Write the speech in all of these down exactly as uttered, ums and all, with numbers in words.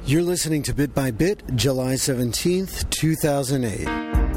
You're listening to Bit by Bit, July seventeenth, two thousand eight.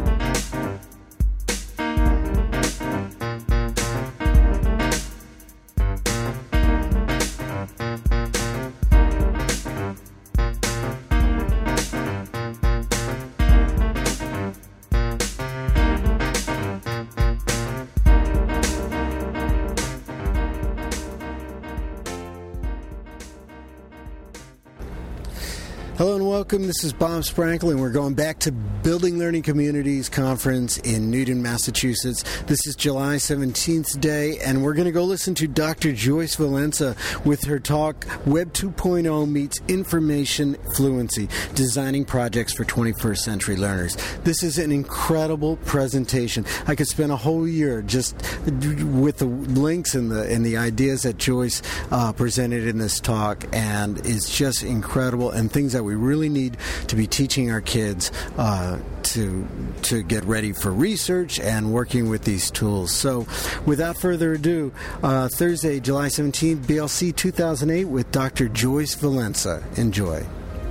Hello and welcome. This is Bob Sprankle, and we're going back to Building Learning Communities Conference in Newton, Massachusetts. This is July seventeenth day, and we're going to go listen to Doctor Joyce Valenza with her talk, Web two point oh Meets Information Fluency, Designing Projects for twenty-first Century Learners. This is an incredible presentation. I could spend a whole year just with the links and the, and the ideas that Joyce uh, presented in this talk, and it's just incredible, and things that we We really need to be teaching our kids uh, to to get ready for research and working with these tools. So, without further ado, uh, Thursday, July seventeenth, B L C two thousand eight with Doctor Joyce Valenza. Enjoy.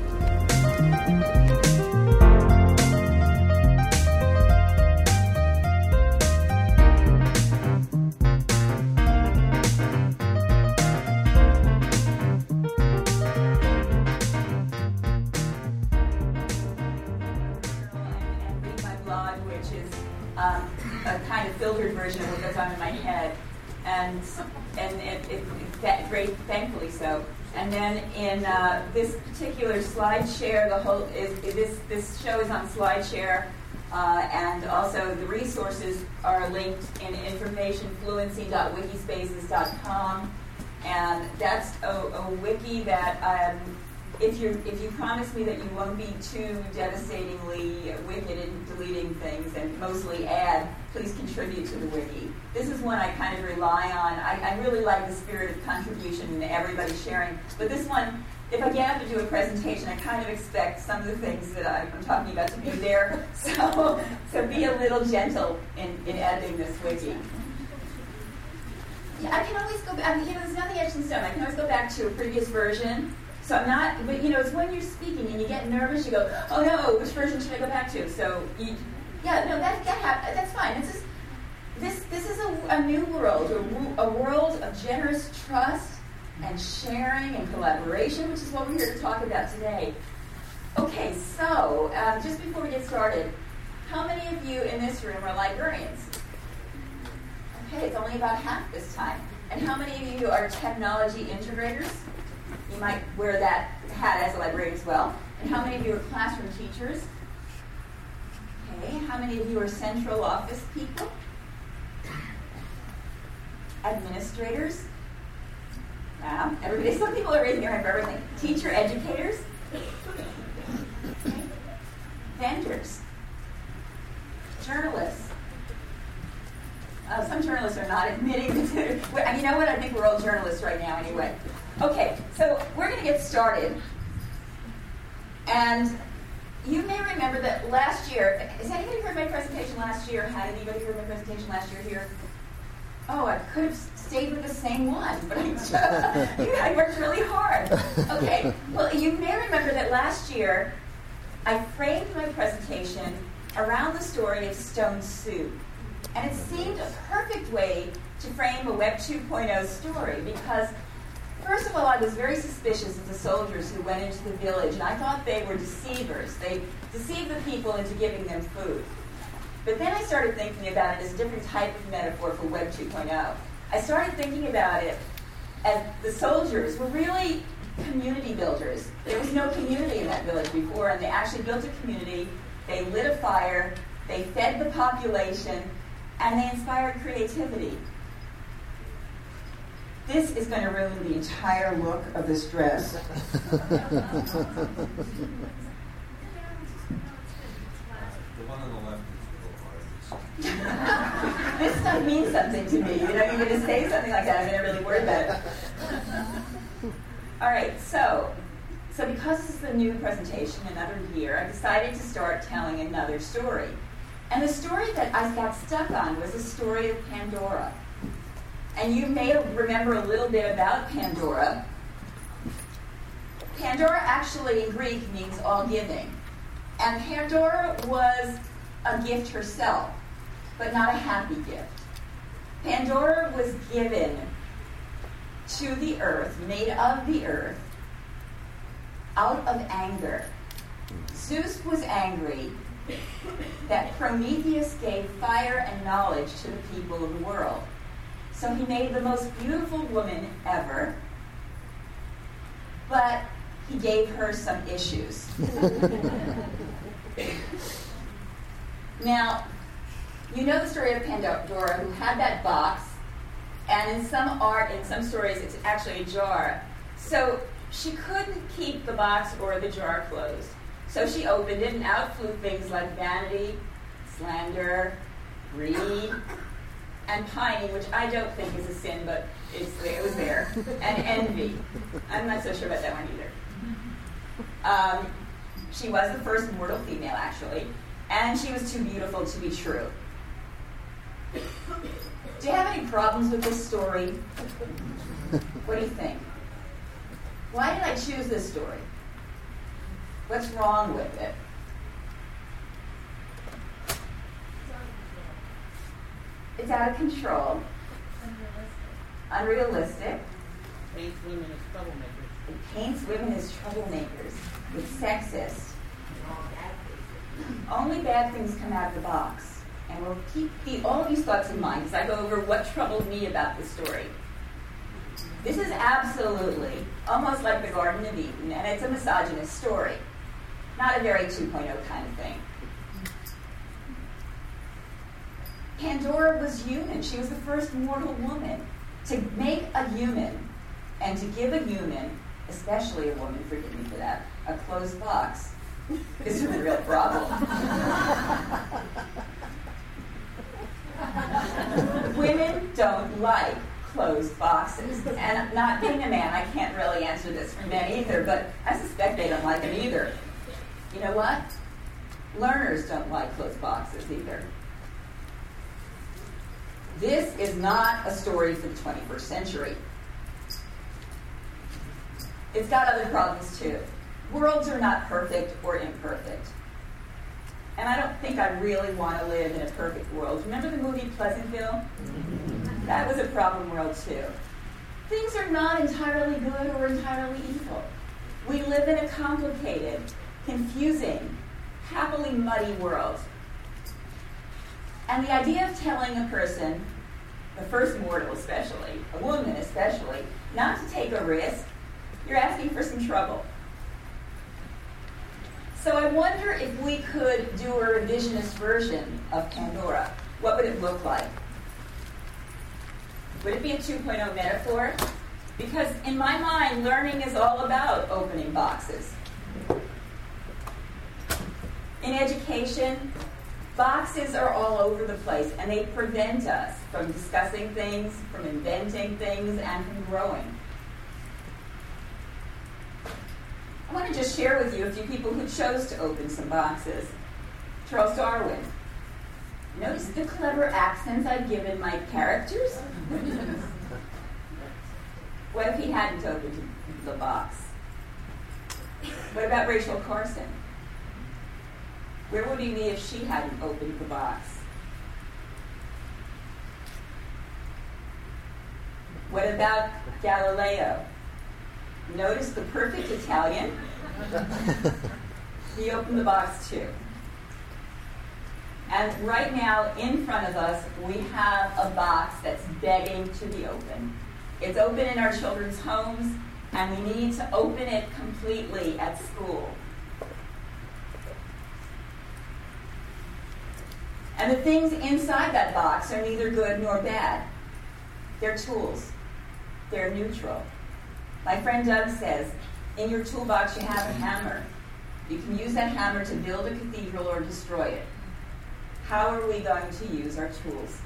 Filtered version of what goes on in my head, and and it, it, it great, thankfully so. And then in uh, this particular SlideShare, the whole is this this show is on SlideShare, uh, and also the resources are linked in information fluency dot wikispaces dot com, and that's a, a wiki that. Um, If you if you promise me that you won't be too devastatingly wicked in deleting things and mostly add, please contribute to the wiki. This is one I kind of rely on. I, I really like the spirit of contribution and everybody sharing. But this one, if I get up to do a presentation, I kind of expect some of the things that I'm talking about to be there. So so be a little gentle in, in editing this wiki. Yeah, I can always go back. I mean, you know, there's nothing etched in stone. I can always go back to a previous version. So I'm not, but you know, it's when you're speaking and you get nervous, you go, oh no, which version should I go back to? So, you, yeah, no, that, that hap- that's fine. This is this this is a, a new world, a, a world of generous trust and sharing and collaboration, which is what we're here to talk about today. Okay, so um, just before we get started, how many of you in this room are librarians? Okay, it's only about half this time. And how many of you are technology integrators? You might wear that hat as a librarian as well. And how many of you are classroom teachers? Okay, how many of you are central office people? Administrators? Wow, everybody, some people are raising their hand for everything. Teacher educators? Okay. Vendors? Journalists? Uh, some journalists are not admitting to, well, you know what, I think we're all journalists right now anyway. Okay, so we're going to get started. And you may remember that last year, has anybody heard my presentation last year? Had anybody heard my presentation last year here? Oh, I could have stayed with the same one, but I, just, I worked really hard. Okay, well, you may remember that last year I framed my presentation around the story of Stone Soup. And it seemed a perfect way to frame a Web two point oh story because first of all, I was very suspicious of the soldiers who went into the village, and I thought they were deceivers. They deceived the people into giving them food. But then I started thinking about it as a different type of metaphor for Web two point oh. I started thinking about it as the soldiers were really community builders. There was no community in that village before, and they actually built a community. They lit a fire, they fed the population, and they inspired creativity. This is going to ruin the entire look of this dress. The one on the left is a little hard. This stuff means something to me. You know, you're going to say something like that, I'm going to really worry about it. All right, so, so because this is the new presentation, another year, I decided to start telling another story. And the story that I got stuck on was the story of Pandora. And you may remember a little bit about Pandora. Pandora actually in Greek means all giving. And Pandora was a gift herself, but not a happy gift. Pandora was given to the earth, made of the earth, out of anger. Zeus was angry that Prometheus gave fire and knowledge to the people of the world. So he made the most beautiful woman ever, but he gave her some issues. Now, you know the story of Pandora, who had that box, and in some art, in some stories, it's actually a jar. So she couldn't keep the box or the jar closed. So she opened it, and out flew things like vanity, slander, greed, and pining, which I don't think is a sin, but it's, it was there, and envy. I'm not so sure about that one either. Um, she was the first mortal female, actually, and she was too beautiful to be true. Do you have any problems with this story? What do you think? Why did I choose this story? What's wrong with it? It's out of control. Unrealistic. Unrealistic. Paints women as troublemakers. It paints women as troublemakers. It's sexist. Only bad things come out of the box. And we'll keep the, all of these thoughts in mind as I go over what troubled me about this story. This is absolutely almost like the Garden of Eden, and it's a misogynist story. Not a very two point oh kind of thing. Pandora was human. She was the first mortal woman. To make a human and to give a human, especially a woman, forgive me for that, a closed box is a real problem. Women don't like closed boxes. And not being a man, I can't really answer this for men either, but I suspect they don't like them either. You know what? Learners don't like closed boxes either. This is not a story for the twenty-first century. It's got other problems too. Worlds are not perfect or imperfect. And I don't think I really want to live in a perfect world. Remember the movie Pleasantville? That was a problem world too. Things are not entirely good or entirely evil. We live in a complicated, confusing, happily muddy world. And the idea of telling a person, the first mortal especially, a woman especially, not to take a risk, you're asking for some trouble. So I wonder if we could do a revisionist version of Pandora. What would it look like? Would it be a two point oh metaphor? Because in my mind, learning is all about opening boxes. In education, boxes are all over the place, and they prevent us from discussing things, from inventing things, and from growing. I want to just share with you a few people who chose to open some boxes. Charles Darwin. Notice the clever accents I've given my characters? What if he hadn't opened the box? What about Rachel Carson? Where would he be if she hadn't opened the box? What about Galileo? Notice the perfect Italian. He opened the box too. And right now, in front of us, we have a box that's begging to be open. It's open in our children's homes, and we need to open it completely at school. And the things inside that box are neither good nor bad. They're tools. They're neutral. My friend Doug says, in your toolbox you have a hammer. You can use that hammer to build a cathedral or destroy it. How are we going to use our tools?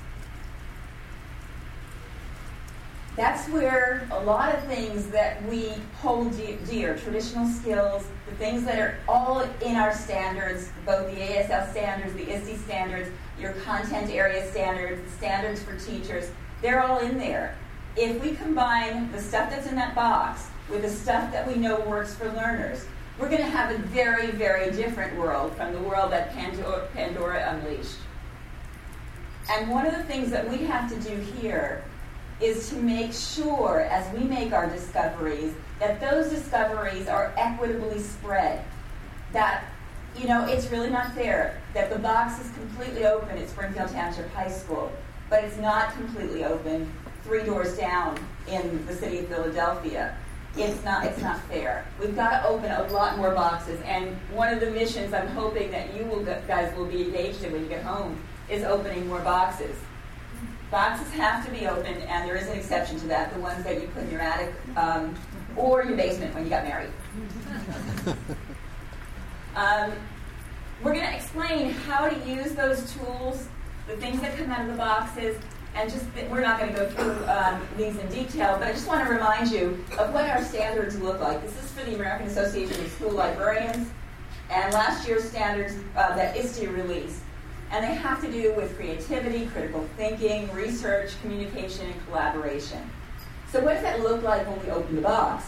That's where a lot of things that we hold dear, traditional skills, the things that are all in our standards, both the A S L standards, the I S T E standards, your content area standards, the standards for teachers, they're all in there. If we combine the stuff that's in that box with the stuff that we know works for learners, we're going to have a very, very different world from the world that Pandora, Pandora unleashed. And one of the things that we have to do here is to make sure, as we make our discoveries, that those discoveries are equitably spread. That, you know, it's really not fair that the box is completely open at Springfield Township High School, but it's not completely open three doors down in the city of Philadelphia. It's not, it's not fair. We've got to open a lot more boxes, and one of the missions I'm hoping that you will, guys will be engaged in when you get home is opening more boxes. Boxes have to be opened, and there is an exception to that, the ones that you put in your attic um, or your basement when you got married. um, we're going to explain how to use those tools, the things that come out of the boxes, and just we're not going to go through um, these in detail, but I just want to remind you of what our standards look like. This is for the American Association of School Librarians, and last year's standards uh, that I S T E released. And they have to do with creativity, critical thinking, research, communication, and collaboration. So what does that look like when we open the box?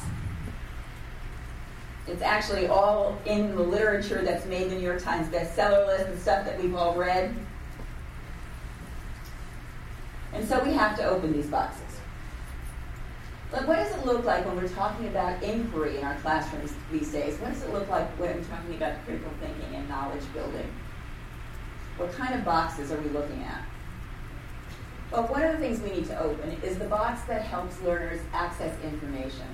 It's actually all in the literature that's made the New York Times bestseller list and stuff that we've all read. And so we have to open these boxes. But what does it look like when we're talking about inquiry in our classrooms these days? What does it look like when we're talking about critical thinking and knowledge building? What kind of boxes are we looking at? Well, one of the things we need to open is the box that helps learners access information.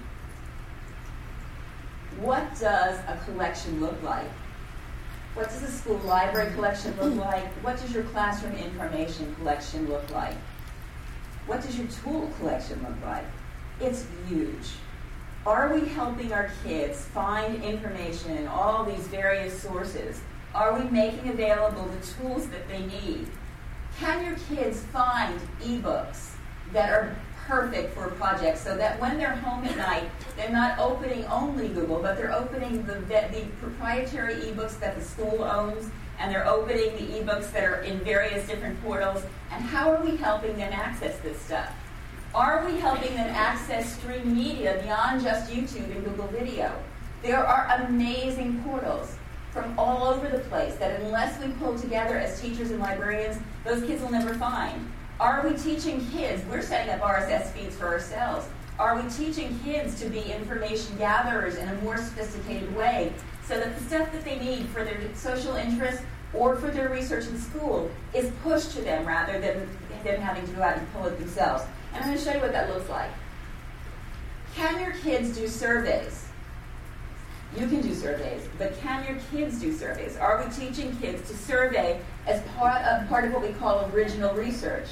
What does a collection look like? What does a school library collection look like? What does your classroom information collection look like? What does your tool collection look like? It's huge. Are we helping our kids find information in all these various sources? Are we making available the tools that they need? Can your kids find ebooks that are perfect for a project so that when they're home at night, they're not opening only Google, but they're opening the, the proprietary ebooks that the school owns, and they're opening the ebooks that are in various different portals? And how are we helping them access this stuff? Are we helping them access streaming media beyond just YouTube and Google Video? There are amazing portals from all over the place that unless we pull together as teachers and librarians, those kids will never find. Are we teaching kids? We're setting up R S S feeds for ourselves. Are we teaching kids to be information gatherers in a more sophisticated way so that the stuff that they need for their social interests or for their research in school is pushed to them rather than them having to go out and pull it themselves? And I'm going to show you what that looks like. Can your kids do surveys? You can do surveys, but can your kids do surveys? Are we teaching kids to survey as part of, part of what we call original research?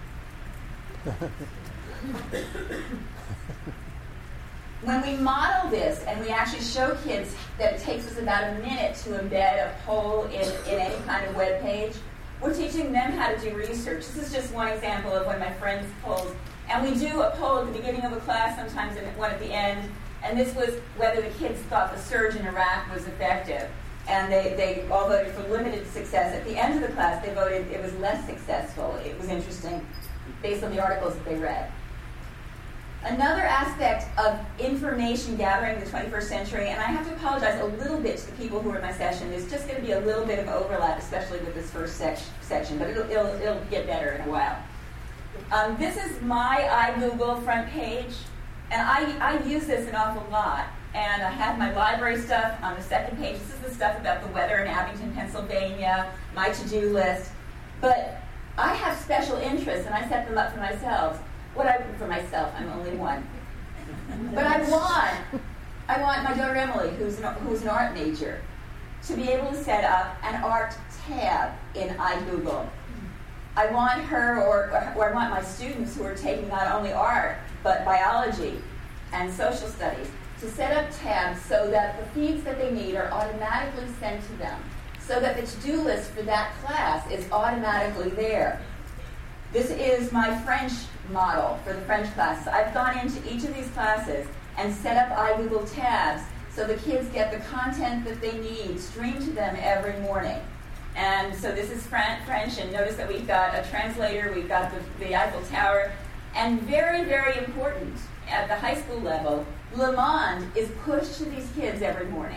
When we model this and we actually show kids that it takes us about a minute to embed a poll in, in any kind of web page, we're teaching them how to do research. This is just one example of one of my friends' polls. And we do a poll at the beginning of a class, sometimes one at the end. And this was whether the kids thought the surge in Iraq was effective. And they, they all voted for limited success. At the end of the class, they voted it was less successful. It was interesting based on the articles that they read. Another aspect of information gathering in the twenty-first century, and I have to apologize a little bit to the people who are in my session, there's just going to be a little bit of overlap, especially with this first sec- section, but it'll, it'll, it'll get better in a while. Um, this is my iGoogle front page. And I, I use this an awful lot. And I have my library stuff on the second page. This is the stuff about the weather in Abington, Pennsylvania, my to-do list. But I have special interests, and I set them up for myself. What I for myself, I'm only one. But I want, I want my daughter Emily, who's an, who's an art major, to be able to set up an art tab in iGoogle. I want her, or, or I want my students who are taking not only art, but biology and social studies, to set up tabs so that the feeds that they need are automatically sent to them, so that the to-do list for that class is automatically there. This is my French model for the French classes. I've gone into each of these classes and set up iGoogle tabs so the kids get the content that they need streamed to them every morning. And so this is French, and notice that we've got a translator, we've got the, the Eiffel Tower, and very, very important, at the high school level, Le Monde is pushed to these kids every morning.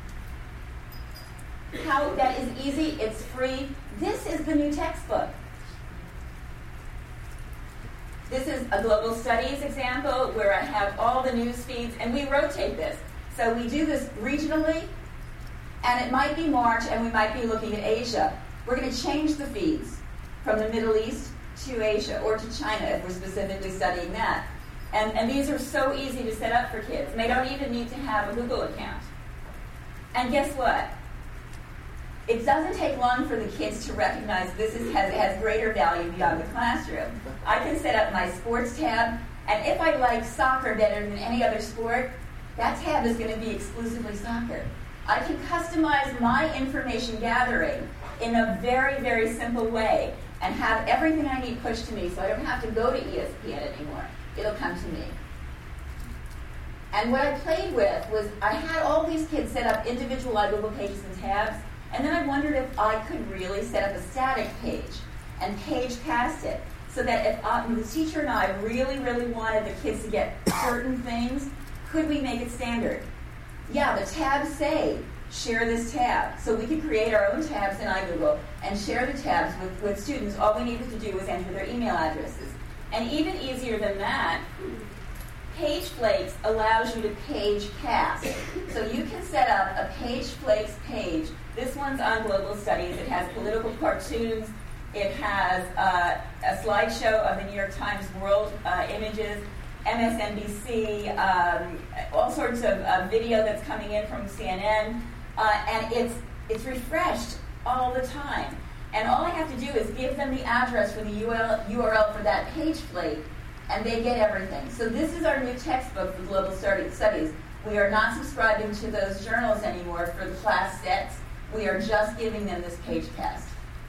How that is easy, it's free. This is the new textbook. This is a global studies example where I have all the news feeds, and we rotate this. So we do this regionally, and it might be March, and we might be looking at Asia. We're going to change the feeds from the Middle East to Asia, or to China if we're specifically studying that. And, and these are so easy to set up for kids. And they don't even need to have a Google account. And guess what? It doesn't take long for the kids to recognize this is, has, has greater value beyond the classroom. I can set up my sports tab, and if I like soccer better than any other sport, that tab is going to be exclusively soccer. I can customize my information gathering in a very, very simple way and have everything I need pushed to me, so I don't have to go to E S P N anymore. It'll come to me. And what I played with was I had all these kids set up individual Google pages and tabs, and then I wondered if I could really set up a static page and page past it, so that if uh, the teacher and I really, really wanted the kids to get certain things, could we make it standard? Yeah, the tabs say, share this tab. So we could create our own tabs in iGoogle and share the tabs with, with students. All we needed to do was enter their email addresses. And even easier than that, Page Flakes allows you to page cast. So you can set up a Page Flakes page. This one's on Global Studies. It has political cartoons. It has uh, a slideshow of the New York Times World uh, Images, M S N B C, um, all sorts of uh, video that's coming in from C N N, uh, and it's it's refreshed all the time. And all I have to do is give them the address for the U R L for that page flake, and they get everything. So this is our new textbook for Global Studies. We are not subscribing to those journals anymore for the class sets. We are just giving them this page cast.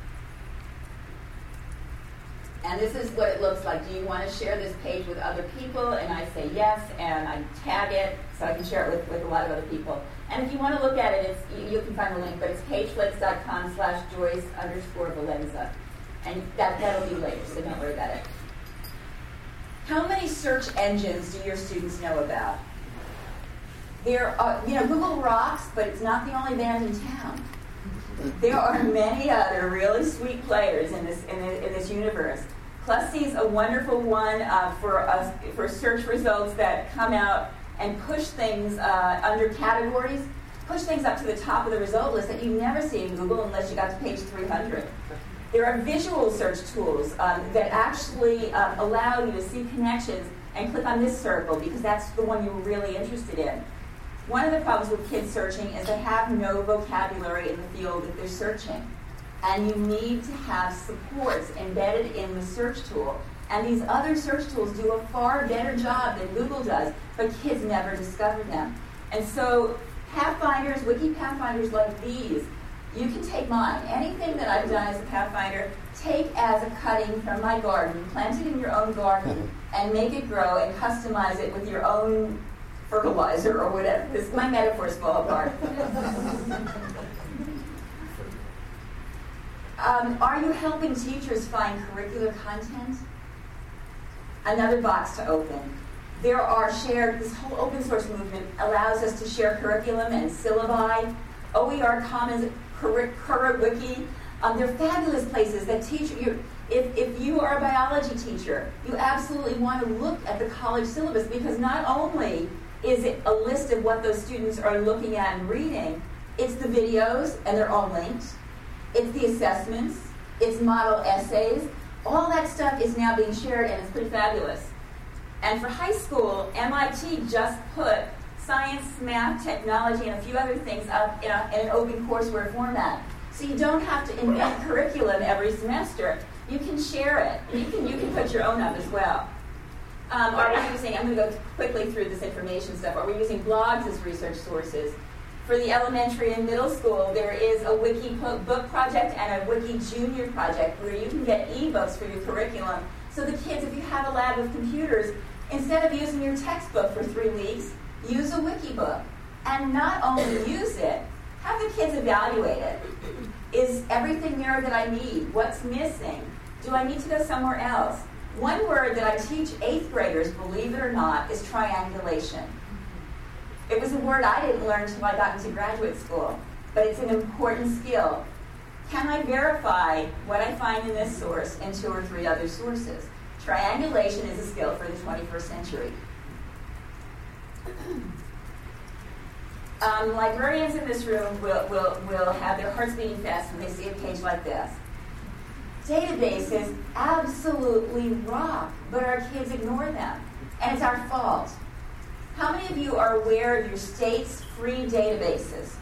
And this is what it looks like. Do you want to share this page with other people? And I say yes, and I tag it so I can share it with, with a lot of other people. And if you want to look at it, it's, you, you can find the link, but it's pageflakes.com slash Joyce underscore Valenza. And that, that'll be later, so don't worry about it. How many search engines do your students know about? There are, you know, Google rocks, but it's not the only band in town. There are many other really sweet players in this in, the, in this universe. Clusty's a wonderful one uh, for us for search results that come out and push things uh, under categories, push things up to the top of the result list that you never see in Google unless you got to page three hundred. There are visual search tools um, that actually um, allow you to see connections and click on this circle because that's the one you're really interested in. One of the problems with kids searching is they have no vocabulary in the field that they're searching. And you need to have supports embedded in the search tool. And these other search tools do a far better job than Google does, but kids never discover them. And so Pathfinders, Wiki Pathfinders like these, you can take mine. Anything that I've done as a Pathfinder, take as a cutting from my garden, plant it in your own garden, and make it grow and customize it with your own fertilizer or whatever. This, my metaphors fall apart. um, are you helping teachers find curricular content? Another box to open. There are shared, this whole open source movement allows us to share curriculum and syllabi. O E R Commons, CurriWiki. Um, they're fabulous places that teach you. If, if you are a biology teacher, you absolutely want to look at the college syllabus because not only is it a list of what those students are looking at and reading, it's the videos, and they're all linked. It's the assessments. It's model essays. All that stuff is now being shared, and it's pretty fabulous. And for high school, M I T just put science, math, technology, and a few other things up in, a, in an open courseware format. So you don't have to invent curriculum every semester. You can share it. You can, you can put your own up as well. Um, are we using, I'm going to go quickly through this information stuff. Are we using blogs as research sources? For the elementary and middle school, there is a wiki book project and a wiki junior project where you can get ebooks for your curriculum. So the kids, if you have a lab of computers, instead of using your textbook for three weeks, use a wiki book. And not only use it, have the kids evaluate it. Is everything there that I need? What's missing? Do I need to go somewhere else? One word that I teach eighth graders, believe it or not, is triangulation. It was a word I didn't learn until I got into graduate school, but it's an important skill. Can I verify what I find in this source in two or three other sources? Triangulation is a skill for the twenty-first century. Um, librarians in this room will, will, will have their hearts beating fast when they see a page like this. Databases absolutely rock, but our kids ignore them, and it's our fault. How many of you are aware of your state's free databases?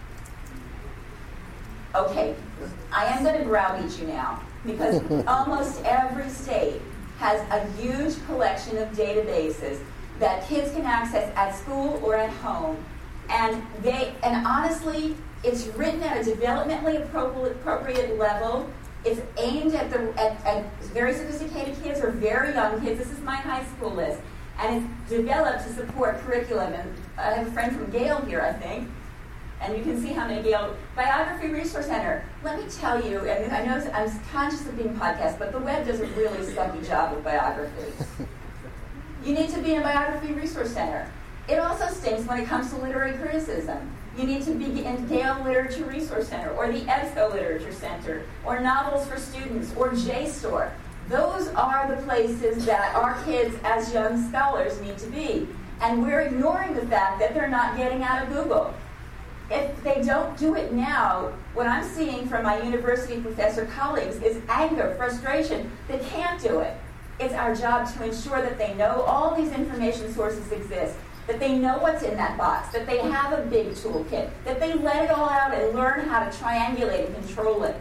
Okay, I am going to browbeat you now, because almost every state has a huge collection of databases that kids can access at school or at home. And they, and honestly, it's written at a developmentally appropriate, appropriate level. It's aimed at the at, at very sophisticated kids or very young kids. This is my high school list, and it's developed to support curriculum. And I have a friend from Gale here, I think, and you can see how many Gale Biography Resource Center. Let me tell you, and I know I'm conscious of being podcast, but the web does a really sucky job with biographies. You need to be in a Biography Resource Center. It also stinks when it comes to literary criticism. You need to be in Gale Literature Resource Center, or the EBSCO Literature Center, or Novels for Students, or JSTOR. Those are the places that our kids as young scholars need to be. And we're ignoring the fact that they're not getting out of Google. If they don't do it now, what I'm seeing from my university professor colleagues is anger, frustration. They can't do it. It's our job to ensure that they know all these information sources exist, that they know what's in that box, that they have a big toolkit, that they let it all out and learn how to triangulate and control it.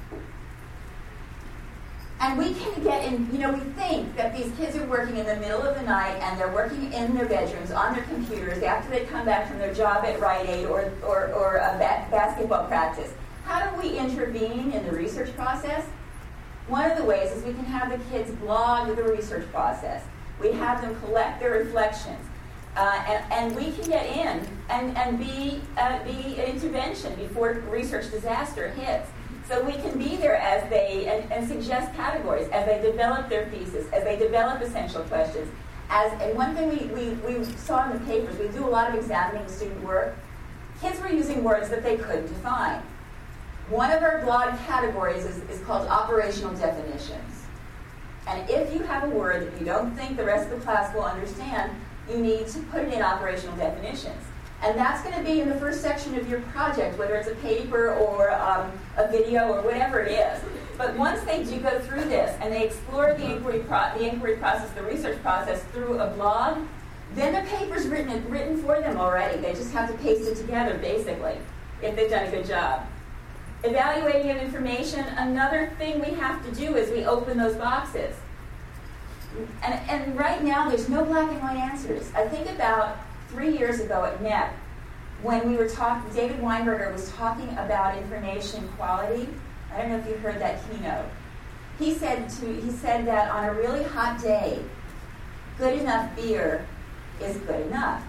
And we can get in, you know, we think that these kids are working in the middle of the night and they're working in their bedrooms on their computers after they come back from their job at Rite Aid or, or, or a ba- basketball practice. How do we intervene in the research process? One of the ways is we can have the kids blog the research process. We have them collect their reflections. Uh, and, and we can get in and, and be, uh, be an intervention before research disaster hits. So we can be there as they, and, and suggest categories, as they develop their thesis, as they develop essential questions. As, and one thing we, we, we saw in the papers, we do a lot of examining student work. Kids were using words that they couldn't define. One of our blog categories is, is called operational definitions. And if you have a word that you don't think the rest of the class will understand, you need to put it in operational definitions. And that's going to be in the first section of your project, whether it's a paper or um, a video or whatever it is. But once they do go through this and they explore the inquiry, pro- the inquiry process, the research process through a blog, then the paper's written, written for them already. They just have to paste it together, basically, if they've done a good job. Evaluating of information, another thing we have to do is we open those boxes. And, and right now, there's no black and white answers. I think about three years ago at N E P, when we were talking, David Weinberger was talking about information quality. I don't know if you heard that keynote. He said to he said that on a really hot day, good enough beer is good enough.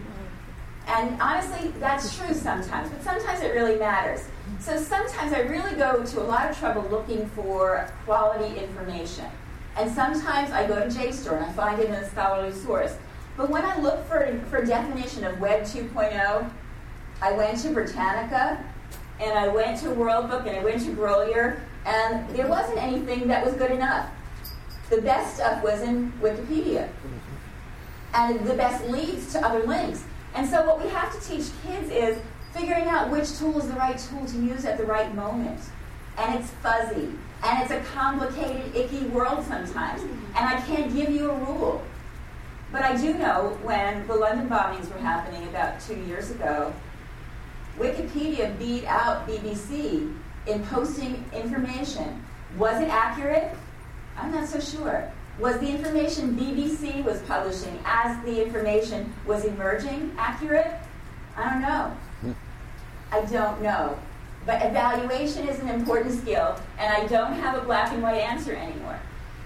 And honestly, that's true sometimes, but sometimes it really matters. So sometimes I really go to a lot of trouble looking for quality information. And sometimes I go to JSTOR and I find it in a scholarly source. But when I look for, for a definition of Web two point oh, I went to Britannica, and I went to World Book, and I went to Grolier, and there wasn't anything that was good enough. The best stuff was in Wikipedia. And the best leads to other links. And so what we have to teach kids is figuring out which tool is the right tool to use at the right moment. And it's fuzzy. And it's a complicated, icky world sometimes. And I can't give you a rule. But I do know when the London bombings were happening about two years ago, Wikipedia beat out B B C in posting information. Was it accurate? I'm not so sure. Was the information B B C was publishing as the information was emerging accurate? I don't know. I don't know. But evaluation is an important skill, and I don't have a black and white answer anymore.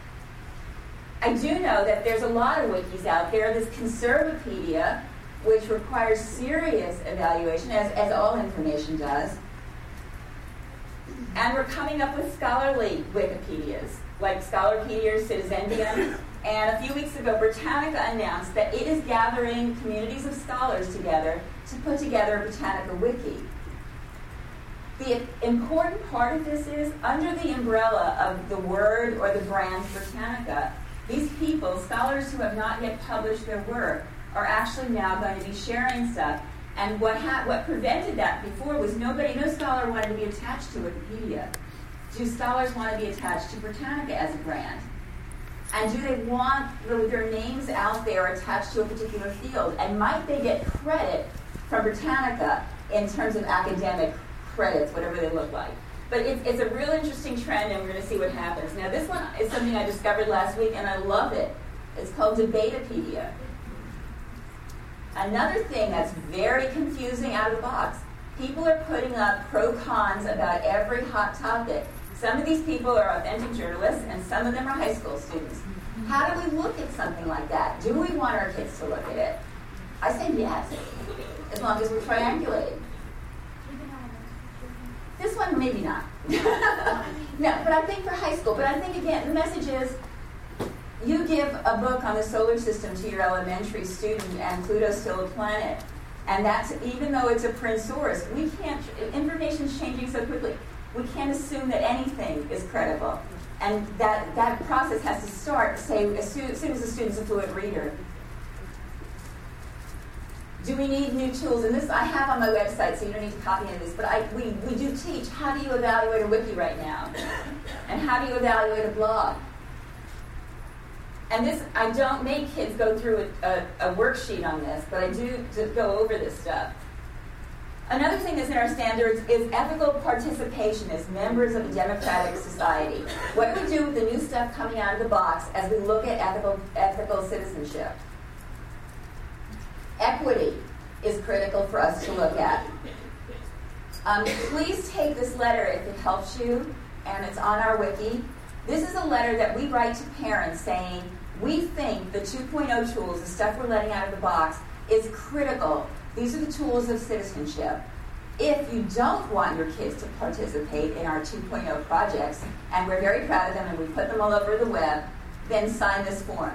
I do know that there's a lot of wikis out there. There's Conservapedia, which requires serious evaluation, as, as all information does. And we're coming up with scholarly Wikipedias, like Scholarpedia or Citizendium. And a few weeks ago, Britannica announced that it is gathering communities of scholars together to put together a Britannica Wiki. The important part of this is, under the umbrella of the word or the brand Britannica, these people, scholars who have not yet published their work, are actually now going to be sharing stuff. And what ha- what prevented that before was nobody, no scholar wanted to be attached to Wikipedia. Do scholars want to be attached to Britannica as a brand? And do they want the, their names out there attached to a particular field? And might they get credit from Britannica in terms of academic credits, whatever they look like? But it's, it's a real interesting trend, and we're going to see what happens. Now, this one is something I discovered last week, and I love it. It's called Debatopedia. Another thing that's very confusing out of the box. People are putting up pro-cons about every hot topic. Some of these people are authentic journalists, and some of them are high school students. How do we look at something like that? Do we want our kids to look at it? I say yes, as long as we're triangulating. This one, maybe not. No, but I think for high school. But I think, again, the message is, you give a book on the solar system to your elementary student, and Pluto's still a planet. And that's, even though it's a print source, we can't, information's changing so quickly, we can't assume that anything is credible. And that, that process has to start, say, as soon, as soon as the student's a fluent reader. Do we need new tools? And this I have on my website, so you don't need to copy any of this, but I, we, we do teach how do you evaluate a wiki right now? And how do you evaluate a blog? And this, I don't make kids go through a, a, a worksheet on this, but I do to go over this stuff. Another thing that's in our standards is ethical participation as members of a democratic society. What do we do with the new stuff coming out of the box as we look at ethical, ethical citizenship? Equity is critical for us to look at. Um, please take this letter if it helps you, and it's on our wiki. This is a letter that we write to parents saying, we think the two point oh tools, the stuff we're letting out of the box, is critical. These are the tools of citizenship. If you don't want your kids to participate in our two point oh projects, and we're very proud of them and we put them all over the web, then sign this form.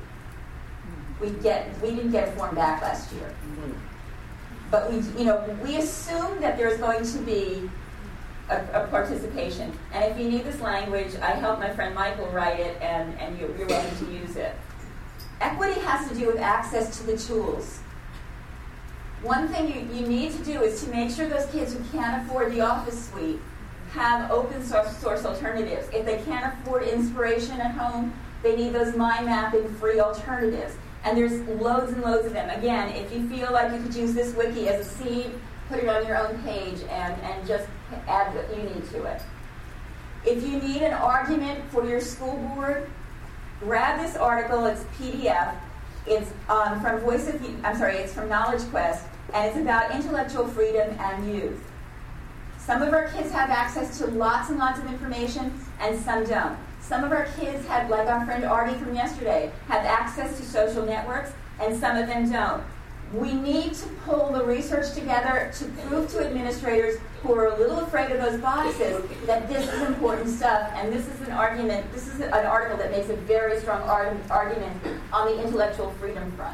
We get we didn't get a form back last year. But we you know, we assume that there's going to be a, a participation. And if you need this language, I helped my friend Michael write it, and, and you're, you're welcome to use it. Equity has to do with access to the tools. One thing you, you need to do is to make sure those kids who can't afford the Office suite have open source, source alternatives. If they can't afford inspiration at home, they need those mind mapping free alternatives. And there's loads and loads of them. Again, if you feel like you could use this wiki as a seed, put it on your own page and, and just add what you need to it. If you need an argument for your school board, grab this article. It's P D F. It's um, from Voice of I'm sorry, it's from Knowledge Quest, and it's about intellectual freedom and youth. Some of our kids have access to lots and lots of information, and some don't. Some of our kids have, like our friend Artie from yesterday, have access to social networks, and some of them don't. We need to pull the research together to prove to administrators who are a little afraid of those boxes that this is important stuff, and this is an argument, this is an article that makes a very strong argument on the intellectual freedom front.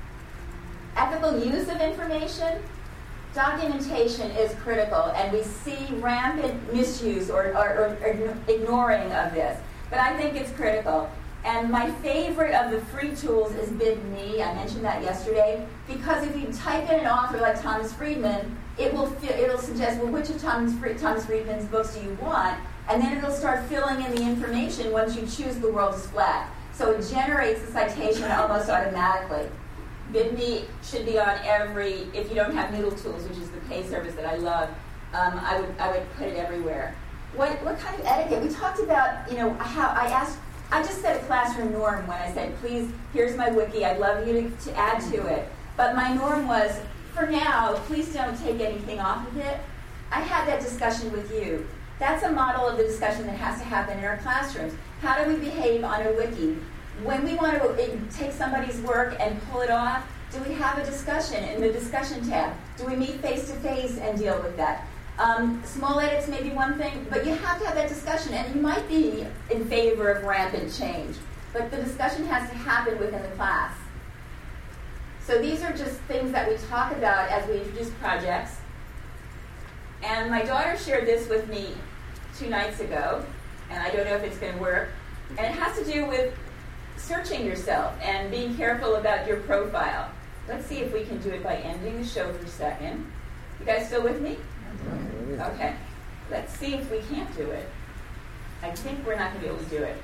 Ethical use of information, documentation is critical, and we see rampant misuse or, or, or ignoring of this. But I think it's critical. And my favorite of the free tools is BibMe. I mentioned that yesterday. Because if you type in an author like Thomas Friedman, it will fi- it'll suggest, well, which of Thomas, Fr- Thomas Friedman's books do you want? And then it'll start filling in the information once you choose The World is Flat. So it generates the citation almost automatically. BibMe should be on every, if you don't have Noodle Tools, which is the pay service that I love, um, I would I would put it everywhere. What what kind of etiquette? We talked about, you know, how I asked, I just set a classroom norm when I said, please, here's my wiki, I'd love you to, to add to it. But my norm was, for now, please don't take anything off of it. I had that discussion with you. That's a model of the discussion that has to happen in our classrooms. How do we behave on a wiki? When we want to take somebody's work and pull it off, do we have a discussion in the discussion tab? Do we meet face-to-face and deal with that? Um, small edits may be one thing, but you have to have that discussion, and you might be in favor of rampant change, but the discussion has to happen within the class. So these are just things that we talk about as we introduce projects. And my daughter shared this with me two nights ago, and I don't know if it's going to work. And it has to do with searching yourself and being careful about your profile. Let's see if we can do it by ending the show for a second. You guys still with me? Okay. Let's see if we can't do it. I think we're not going to be able to do it.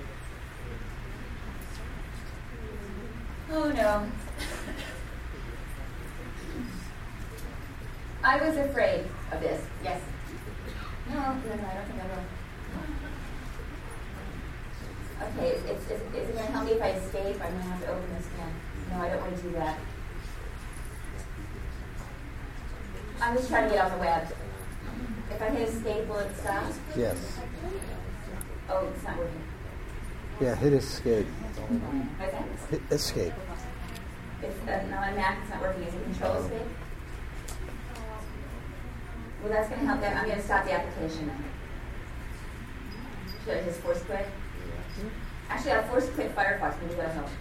Oh, no. I was afraid of this. Yes? No, no, no, I don't think I will. Okay, it's, it's, is it going to help me if I escape? I'm going to have to open this again. No, I don't want to do that. I'm just trying to get off the web. If I hit escape, will it stop? Yes. Oh, it's not working. Yeah, hit escape. What's that? Hit escape. It's, uh, no, on Mac it's not working. Is it control escape? Well, that's going to help them. I'm going to stop the application. Should I just force quit? Actually, I'll force quit Firefox. Maybe that'll help.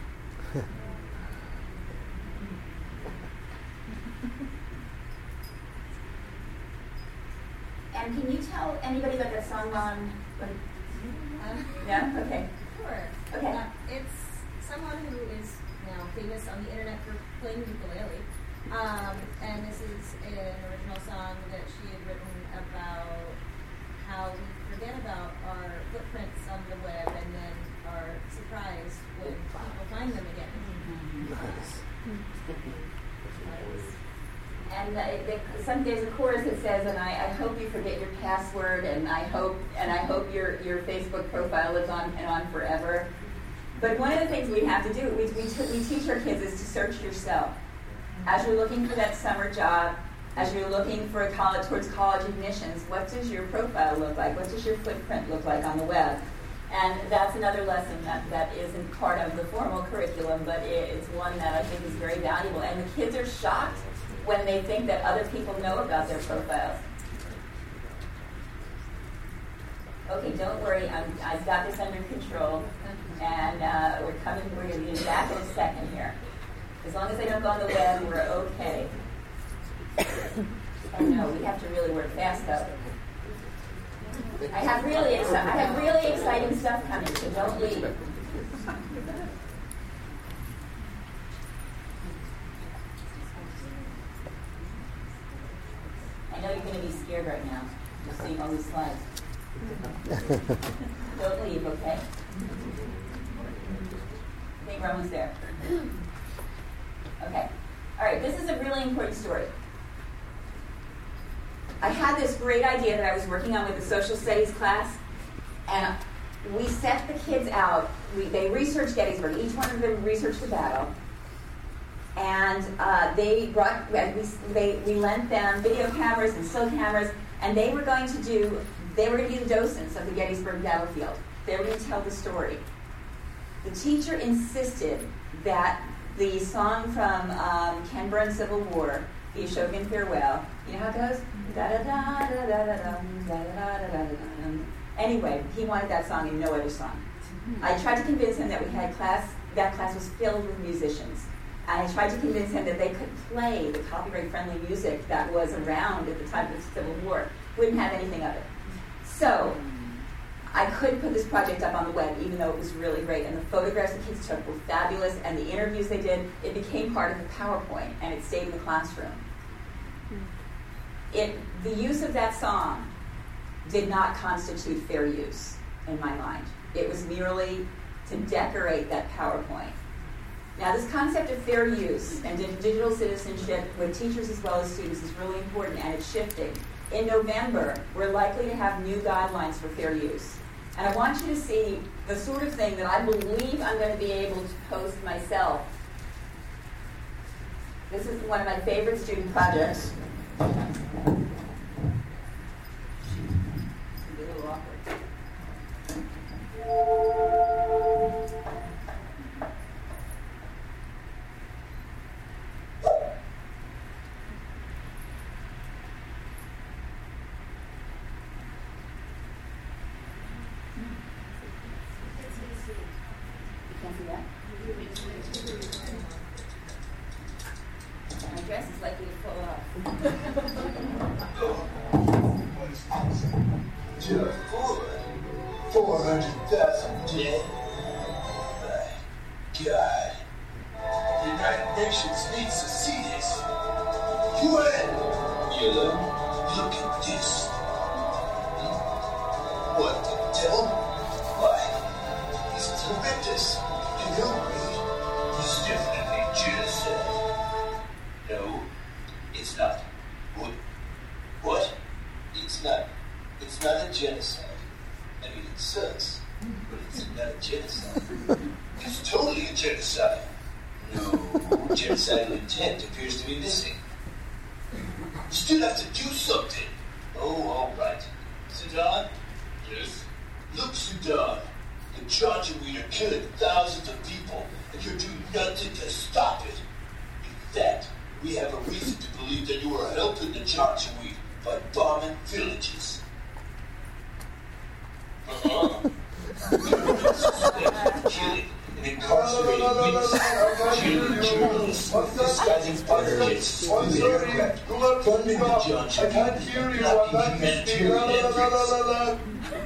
And can you tell anybody about that song on? Um, No? Okay. Sure. Okay. Uh, it's someone who is now famous on the internet for playing ukulele. Um, and this is an original song that she had written about how we forget about our footprints on the web and then are surprised when people find them again. Nice. And uh, the, some there's a chorus that says, "And I, I hope you forget your password, and I hope and I hope your your Facebook profile lives on and on forever." But one of the things we have to do, we we, t- we teach our kids, is to search yourself. As you're looking for that summer job, as you're looking for a college towards college admissions, what does your profile look like? What does your footprint look like on the web? And that's another lesson that, that isn't part of the formal curriculum, but it, it's one that I think is very valuable. And the kids are shocked when they think that other people know about their profiles. Okay, don't worry, I'm, I've got this under control, and uh, we're coming, we're going to be back in a second here. As long as they don't go on the web, we're okay. Oh no, we have to really work fast though. I have really, exci- I have really exciting stuff coming, so don't leave. I know you're going to be scared right now, just seeing all these slides. Don't leave, okay? I think we're almost there. Okay. All right, this is a really important story. I had this great idea that I was working on with the social studies class, and we set the kids out. We, they researched Gettysburg. Each one of them researched the battle. And uh, they brought, we, they, we lent them video cameras and still cameras, and they were going to do, they were going to be the docents of the Gettysburg battlefield. They were going to tell the story. The teacher insisted that the song from um, Ken Burns' Civil War, the Ashokan Farewell, you know how it goes? Anyway, he wanted that song and no other song. I tried to convince him that we had class, that class was filled with musicians. And I tried to convince him that they could play the copyright-friendly music that was around at the time of the Civil War. Wouldn't have anything of it. So I could put this project up on the web, even though it was really great. And the photographs the kids took were fabulous, and the interviews they did, it became part of the PowerPoint, and it stayed in the classroom. It, the use of that song did not constitute fair use, in my mind. It was merely to decorate that PowerPoint. Now, this concept of fair use and digital citizenship with teachers as well as students is really important, and it's shifting. In November, we're likely to have new guidelines for fair use. And I want you to see the sort of thing that I believe I'm going to be able to post myself. This is one of my favorite student projects. It's a little awkward. four hundred thousand dead. My God. The United Nations needs to see this. U N! Yellow, look at this. Hmm? What the devil? Why? This is horrendous. And Hillary is definitely genocide. No, it's not. What? What? It's not. It's not a genocide. I mean, it sucks, but it's not a genocide. It's totally a genocide. No, genocidal intent appears to be missing. You still have to do something. Oh, all right. Sudan? Yes? Look, Sudan. The Janjaweed are killing thousands of people, and you're doing nothing to stop it. In fact, we have a reason to believe that you are helping the Janjaweed by bombing villages. Uh-huh. Killing and incarcerating witnesses, killing journalists, disguising fighter jets, funding aircraft, funding the Janjaweed, blocking humanitarian efforts.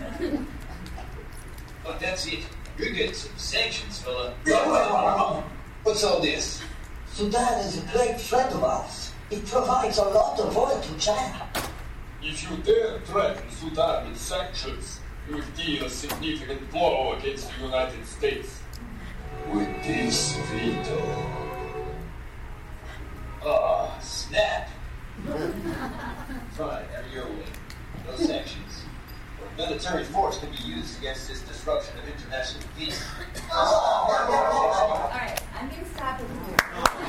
But that's it. You're getting some sanctions, fella. What's all this? Sudan is a great friend of ours. It provides a lot of oil to China. If you dare threaten Sudan with sanctions, you will deal a significant blow against the United States. With this veto. Ah, snap. Fine, have your way. No sanctions. Or military force can be used against this destruction of international peace. All right, I'm going to stop it here.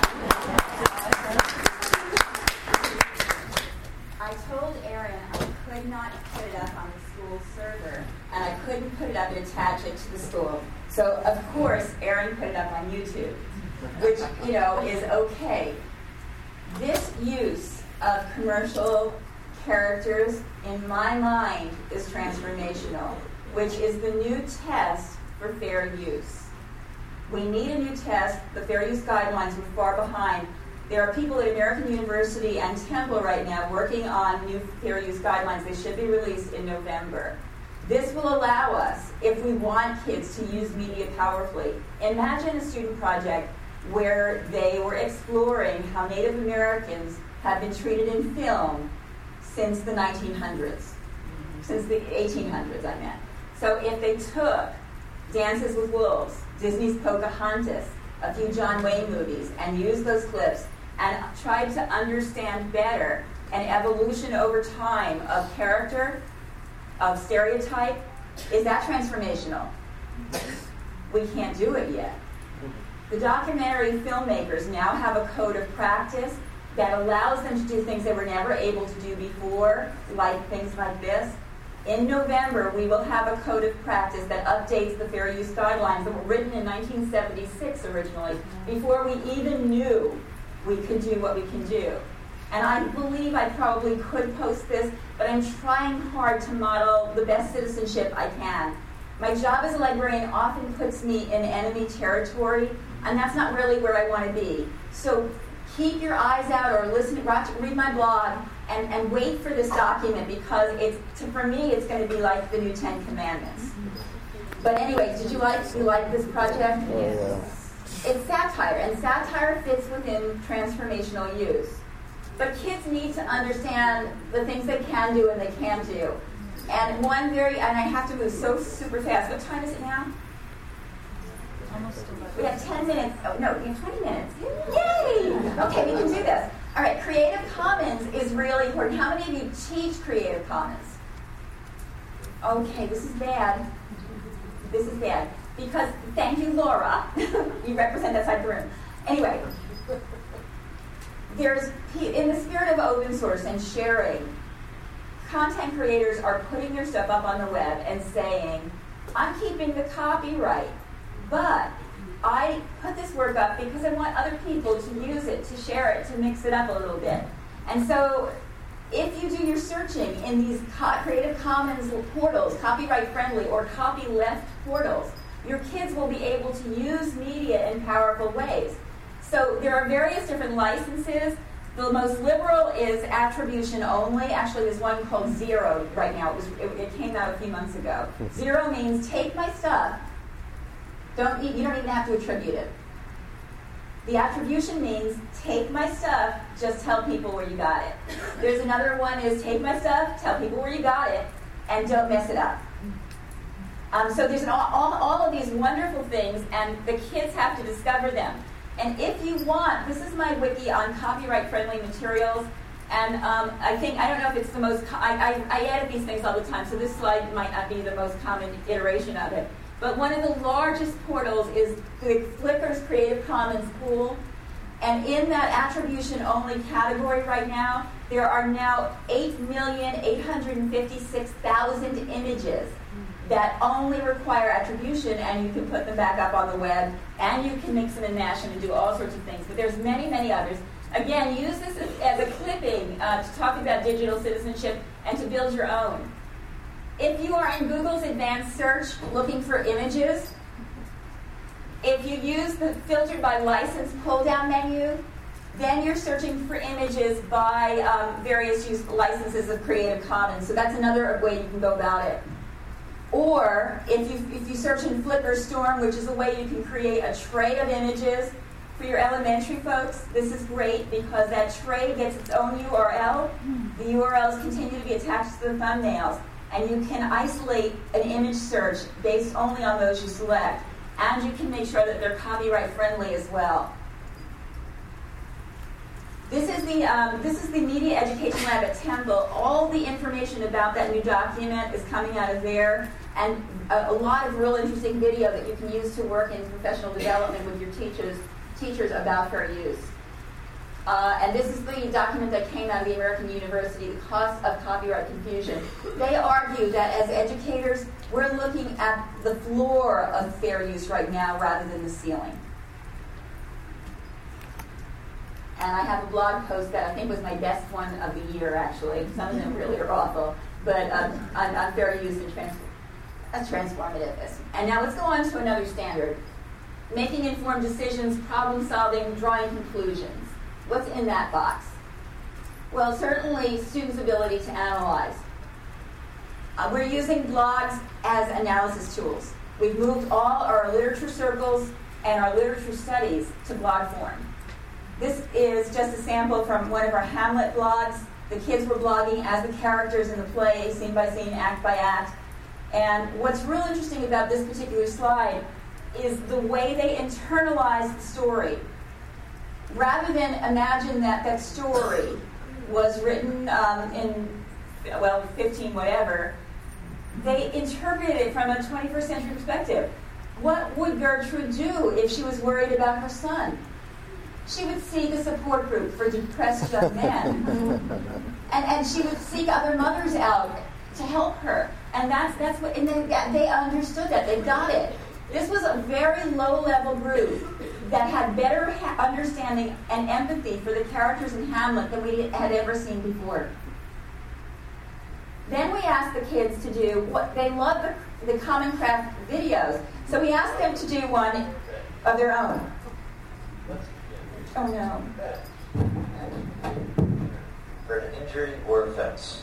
I told Aaron I could not put it up on the school server, and I couldn't put it up and attach it to the school. So, of course, Aaron put it up on YouTube, which, you know, is okay. This use of commercial characters, in my mind, is transformational, which is the new test for fair use. We need a new test. The fair use guidelines were far behind. There are people at American University and Temple right now working on new fair use guidelines. They should be released in November. This will allow us, if we want kids to use media powerfully, imagine a student project where they were exploring how Native Americans have been treated in film since the nineteen hundreds, since the eighteen hundreds, I meant. So if they took Dances with Wolves, Disney's Pocahontas, a few John Wayne movies, and used those clips and tried to understand better an evolution over time of character, of stereotype, is that transformational? We can't do it yet. The documentary filmmakers now have a code of practice that allows them to do things they were never able to do before, like things like this. In November, we will have a code of practice that updates the fair use guidelines that were written in nineteen seventy-six originally, before we even knew we could do what we can do. And I believe I probably could post this, but I'm trying hard to model the best citizenship I can. My job as a librarian often puts me in enemy territory, and that's not really where I want to be. So keep your eyes out or listen, read my blog, and, and wait for this document, because it's to, for me it's going to be like the new Ten Commandments. But anyways, did you like you like this project? Oh, yeah. It's satire, and satire fits within transformational use. But kids need to understand the things they can do and they can't do. And one very, and I have to move so super fast. What time is it now? Almost eleven. We have ten minutes. Oh, no, we have twenty minutes. Yay! Okay, we can do this. All right, Creative Commons is really important. How many of you teach Creative Commons? Okay, this is bad. This is bad. Because, thank you, Laura. You represent that side of the room. Anyway, there's, in the spirit of open source and sharing, content creators are putting their stuff up on the web and saying, I'm keeping the copyright, but I put this work up because I want other people to use it, to share it, to mix it up a little bit. And so if you do your searching in these co- Creative Commons portals, copyright-friendly or copyleft portals, your kids will be able to use media in powerful ways. So there are various different licenses. The most liberal is attribution only. Actually, there's one called zero right now. It, was, it, it came out a few months ago. Zero means take my stuff. Don't you don't even have to attribute it. The attribution means take my stuff, just tell people where you got it. There's another one is take my stuff, tell people where you got it, and don't mess it up. Um, so there's an, all, all, all of these wonderful things, and the kids have to discover them. And if you want, this is my wiki on copyright-friendly materials, and um, I think, I don't know if it's the most, I, I, I edit these things all the time, so this slide might not be the most common iteration of it. But one of the largest portals is the Flickr's Creative Commons pool, and in that attribution-only category right now, there are now eight million eight hundred fifty-six thousand images that only require attribution, and you can put them back up on the web, and you can mix them and mash them and do all sorts of things. But there's many, many others. Again, use this as, as a clipping uh, to talk about digital citizenship and to build your own. If you are in Google's advanced search looking for images, if you use the filtered by license pull-down menu, then you're searching for images by um, various use licenses of Creative Commons. So that's another way you can go about it. Or if you if you search in Flickr Storm, which is a way you can create a tray of images for your elementary folks, this is great because that tray gets its own U R L. The U R Ls continue to be attached to the thumbnails, and you can isolate an image search based only on those you select, and you can make sure that they're copyright friendly as well. This is the um, this is the Media Education Lab at Temple. All the information about that new document is coming out of there, and a, a lot of real interesting video that you can use to work in professional development with your teachers teachers about fair use. Uh, and this is the document that came out of the American University, The Cost of Copyright Confusion. They argue that as educators, we're looking at the floor of fair use right now rather than the ceiling. And I have a blog post that I think was my best one of the year, actually. Some of them really are awful, but um, on, on fair use and trans- uh, transformative. And now let's go on to another standard. Making informed decisions, problem solving, drawing conclusions. What's in that box? Well, certainly students' ability to analyze. Uh, we're using blogs as analysis tools. We've moved all our literature circles and our literature studies to blog form. This is just a sample from one of our Hamlet blogs. The kids were blogging as the characters in the play, scene by scene, act by act. And what's real interesting about this particular slide is the way they internalize the story. Rather than imagine that that story was written um, in, well, fifteen whatever, they interpreted it from a twenty-first century perspective. What would Gertrude do if she was worried about her son? She would seek a support group for depressed young men. and, and she would seek other mothers out to help her. And that's that's what, and they, they understood that. They got it. This was a very low-level group that had better ha- understanding and empathy for the characters in Hamlet than we had ever seen before. Then we asked the kids to do what they love the, the Common Craft videos. So we asked them to do one of their own. Oh no. For an injury or offense.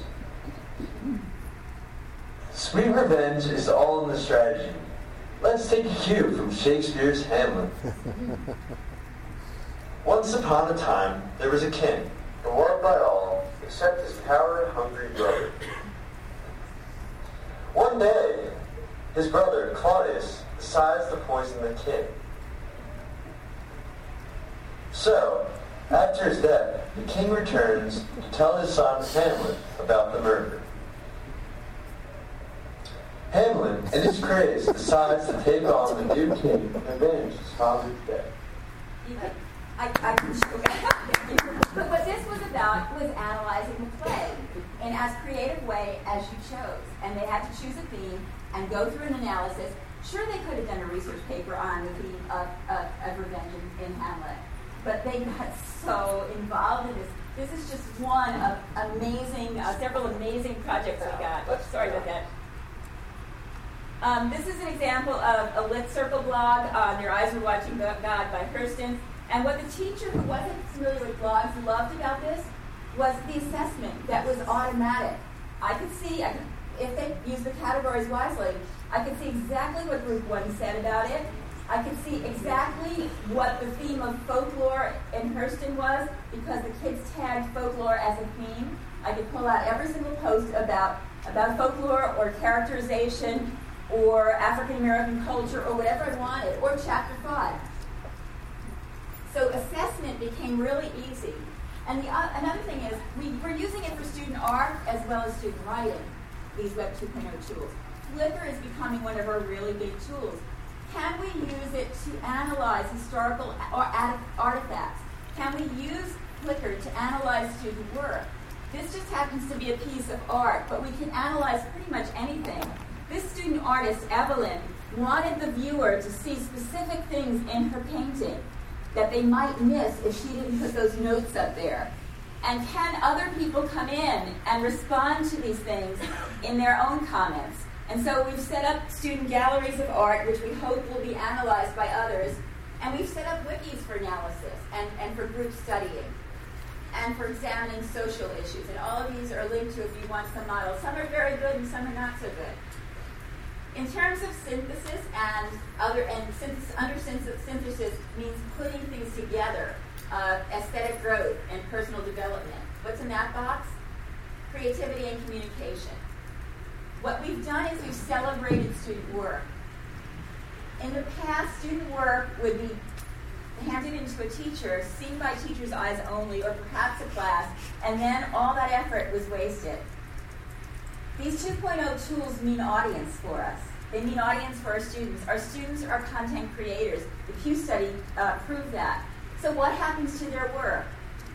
Sweet revenge is all in the strategy. Let's take a cue from Shakespeare's Hamlet. Once upon a time, there was a king, beloved by all, except his power-hungry brother. One day, his brother, Claudius, decides to poison the king. So, after his death, the king returns to tell his son Hamlet about the murder. Hamlet, in his craze, decides to take on the new king and avenge his father's death. I, I, but what this was about was analyzing the play in as creative way as you chose. And they had to choose a theme and go through an analysis. Sure, they could have done a research paper on the theme of, of, of revenge in, in Hamlet. But they got so involved in this. This is just one of amazing, uh, several amazing projects we got. Oops, sorry about that. Um, this is an example of a Lit Circle blog on Your Eyes Were Watching God by Hurston. And what the teacher who wasn't familiar with blogs loved about this was the assessment that was automatic. I could see, I could, if they used the categories wisely, I could see exactly what group one said about it. I could see exactly what the theme of folklore in Hurston was because the kids tagged folklore as a theme. I could pull out every single post about, about folklore or characterization or African American culture or whatever I wanted, or chapter five. So assessment became really easy. And the, uh, another thing is, we, we're using it for student art as well as student writing, these Web two point oh tools. Flickr is becoming one of our really big tools. Can we use it to analyze historical ar- artifacts? Can we use Flickr to analyze student work? This just happens to be a piece of art, but we can analyze pretty much anything. This student artist, Evelyn, wanted the viewer to see specific things in her painting that they might miss if she didn't put those notes up there. And can other people come in and respond to these things in their own comments? And so we've set up student galleries of art, which we hope will be analyzed by others. And we've set up wikis for analysis and, and for group studying and for examining social issues. And all of these are linked to if you want some models. Some are very good and some are not so good. In terms of synthesis and other, and synthesis, under synthesis means putting things together, uh, aesthetic growth and personal development. What's in that box? Creativity and communication. What we've done is we've celebrated student work. In the past, student work would be handed into a teacher, seen by teacher's eyes only, or perhaps a class, and then all that effort was wasted. These two point oh tools mean audience for us. They mean audience for our students. Our students are content creators. The Pew study uh, proved that. So what happens to their work?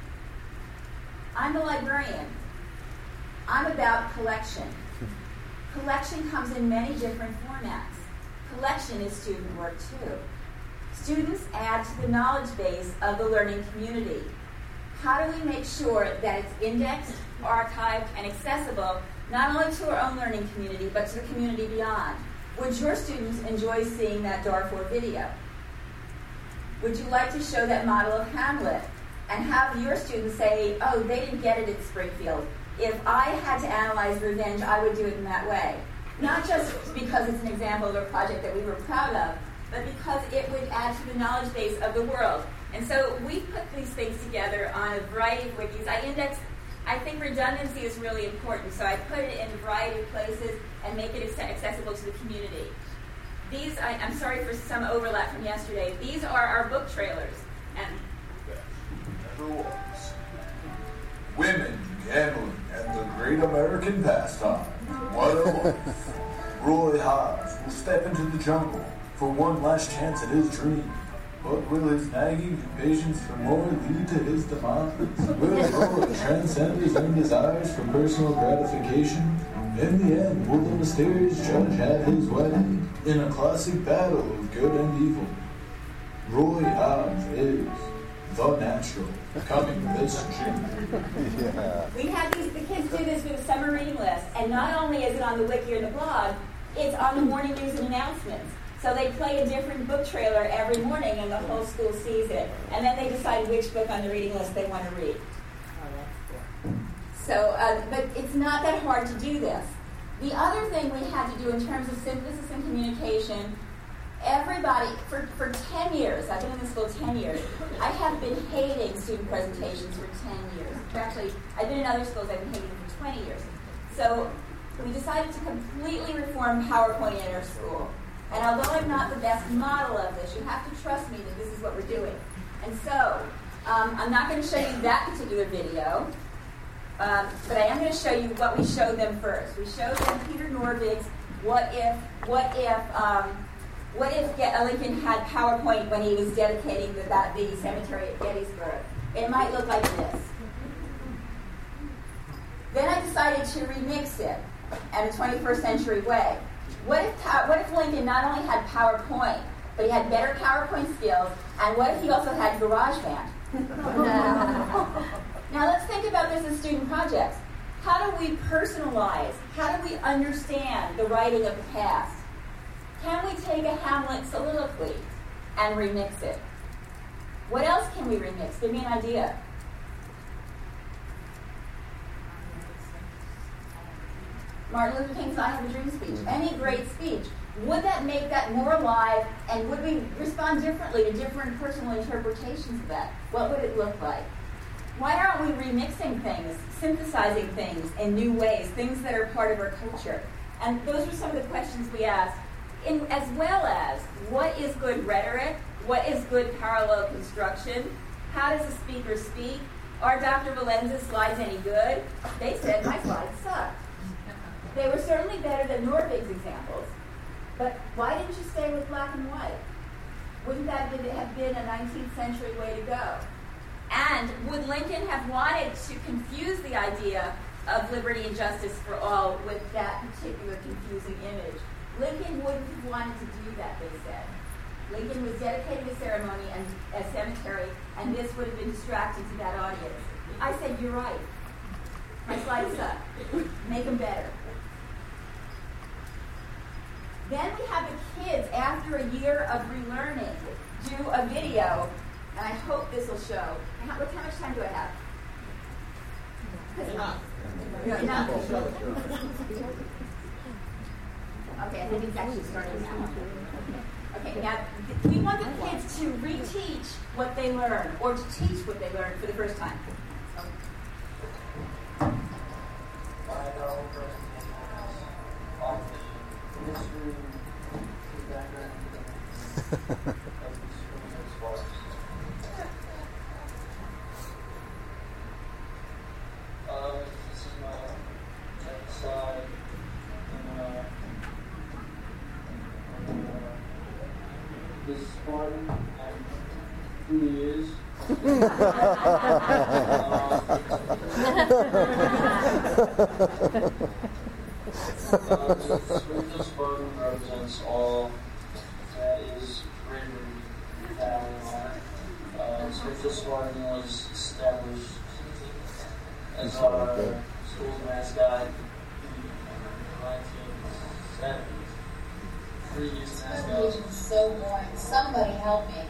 I'm a librarian. I'm about collection. Collection comes in many different formats. Collection is student work too. Students add to the knowledge base of the learning community. How do we make sure that it's indexed, archived, and accessible not only to our own learning community, but to the community beyond? Would your students enjoy seeing that Darfur video? Would you like to show that model of Hamlet and have your students say, oh, they didn't get it at Springfield. If I had to analyze revenge, I would do it in that way. Not just because it's an example of a project that we were proud of, but because it would add to the knowledge base of the world. And so we put these things together on a variety of wikis. I index, I think redundancy is really important, so I put it in a variety of places and make it accessible to the community. These, I, I'm sorry for some overlap from yesterday, these are our book trailers. And never was. Women, gambling, and the great American pastime. What a life. Roy Hobbs will step into the jungle for one last chance at his dream. But will his nagging impatience for more lead to his demise? Will Roy transcend his own desires for personal gratification? In the end, will the mysterious judge have his way in a classic battle of good and evil? Roy Hobbs is The Natural, coming this June. Yeah. We had these, the kids do this with the summer reading list, and not only is it on the wiki or the blog, it's on the morning news and announcements. So they play a different book trailer every morning, and the whole school sees it. And then they decide which book on the reading list they want to read. So, uh, but it's not that hard to do this. The other thing we had to do in terms of synthesis and communication, everybody, for, for ten years, I've been in the school ten years, I have been hating student presentations for ten years. Actually, I've been in other schools, I've been hating them for twenty years. So we decided to completely reform PowerPoint in our school. And although I'm not the best model of this, you have to trust me that this is what we're doing. And so, um, I'm not going to show you that particular video, um, but I am going to show you what we showed them first. We showed them Peter Norvig's What If, What If, um, What If Get- Lincoln had PowerPoint when he was dedicating the, that, the cemetery at Gettysburg. It might look like this. Then I decided to remix it in a twenty-first century way. What if, what if Lincoln not only had PowerPoint, but he had better PowerPoint skills, and what if he also had GarageBand? Now let's think about this as student projects. How do we personalize? How do we understand the writing of the past? Can we take a Hamlet soliloquy and remix it? What else can we remix? Give me an idea. Martin Luther King's I Have a Dream speech. Any great speech. Would that make that more alive, and would we respond differently to different personal interpretations of that? What would it look like? Why aren't we remixing things, synthesizing things in new ways, things that are part of our culture? And those are some of the questions we asked, in, as well as what is good rhetoric? What is good parallel construction? How does a speaker speak? Are Doctor Valenza's slides any good? They said my slides suck. They were certainly better than Norvig's examples. But why didn't you stay with black and white? Wouldn't that have been a nineteenth century way to go? And would Lincoln have wanted to confuse the idea of liberty and justice for all with that particular confusing image? Lincoln wouldn't have wanted to do that, they said. Lincoln was dedicating a ceremony and a cemetery, and this would have been distracting to that audience. I said, you're right. My slides suck. Make them better. Then we have the kids, after a year of relearning, do a video, and I hope this will show. How, what, how much time do I have? Enough. Yeah, enough. Okay, I think it's actually starting now. Okay, now we want the kids to reteach what they learn, or to teach what they learned for the first time. Uh, this is my second slide. And, uh, and, uh, this is Spartan and who he is. uh, the spiritual Spartan represents all that is bravery and valor and honor. Uh, spiritual Spartan was established as our school's mascot in the nineteen seventies. Previous mascot. It's so boring. Somebody help me.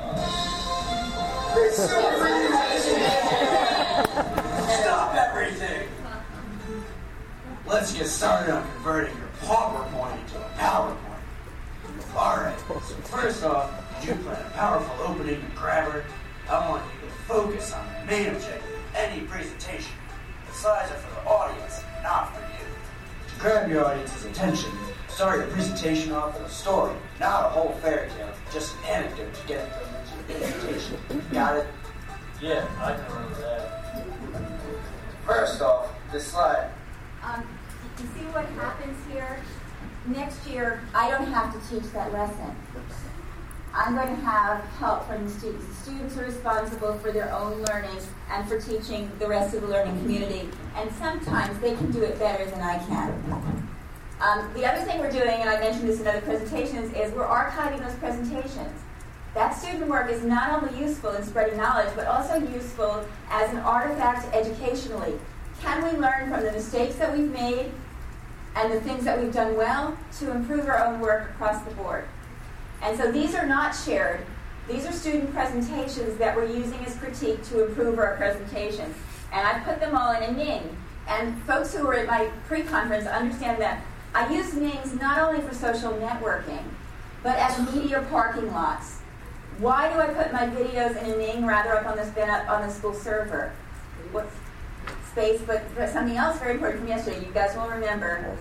Stop everything! Let's get started on converting your PowerPoint into a PowerPoint. Alright, so first off, did you plan a powerful opening and grabber? I want you to focus on the main objective of any presentation. The slides are for the audience, not for you. To grab your audience's attention, start your presentation off with a story, not a whole fairy tale, just an anecdote to get them into the presentation. Got it? Yeah, I can remember that. First off, this slide. Um, you see what happens here? Next year, I don't have to teach that lesson. I'm going to have help from the students. The students are responsible for their own learning and for teaching the rest of the learning community. And sometimes they can do it better than I can. Um, the other thing we're doing, and I mentioned this in other presentations, is we're archiving those presentations. That student work is not only useful in spreading knowledge, but also useful as an artifact educationally. Can we learn from the mistakes that we've made and the things that we've done well to improve our own work across the board? And so these are not shared. These are student presentations that we're using as critique to improve our presentation. And I put them all in a Ning. And folks who were at my pre-conference understand that I use Nings not only for social networking, but as media parking lots. Why do I put my videos in a Ning rather up on this than up on the school server? What space? But, but something else very important from yesterday. You guys will remember.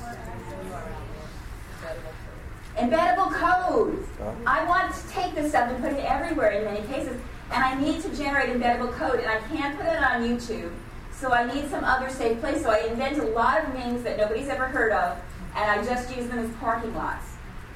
Embeddable code. I want to take this stuff and put it everywhere in many cases, and I need to generate embeddable code, and I can't put it on YouTube, so I need some other safe place. So I invent a lot of names that nobody's ever heard of, and I just use them as parking lots.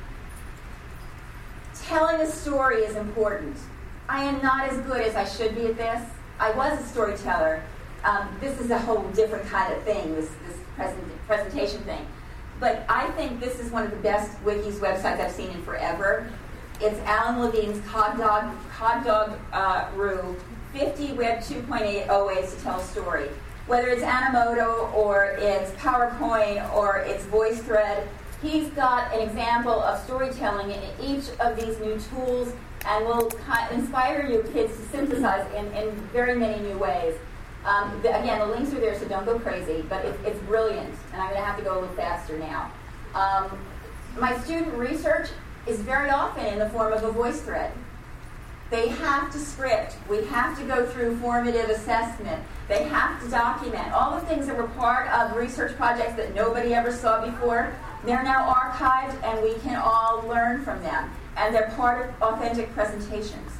Telling a story is important. I am not as good as I should be at this. I was a storyteller. Um, this is a whole different kind of thing, this, this present, presentation thing. But I think this is one of the best wikis websites I've seen in forever. It's Alan Levine's Cod Dog, Cod Dog uh, Roo, fifty Web two point oh ways to tell a story. Whether it's Animoto or it's PowerPoint or it's VoiceThread, he's got an example of storytelling in each of these new tools and will inspire you kids to synthesize in, in very many new ways. Um, the, again, the links are there, so don't go crazy, but it, it's brilliant, and I'm going to have to go a little faster now. Um, my student research is very often in the form of a voice thread. They have to script. We have to go through formative assessment. They have to document. All the things that were part of research projects that nobody ever saw before, they're now archived, and we can all learn from them. And they're part of authentic presentations.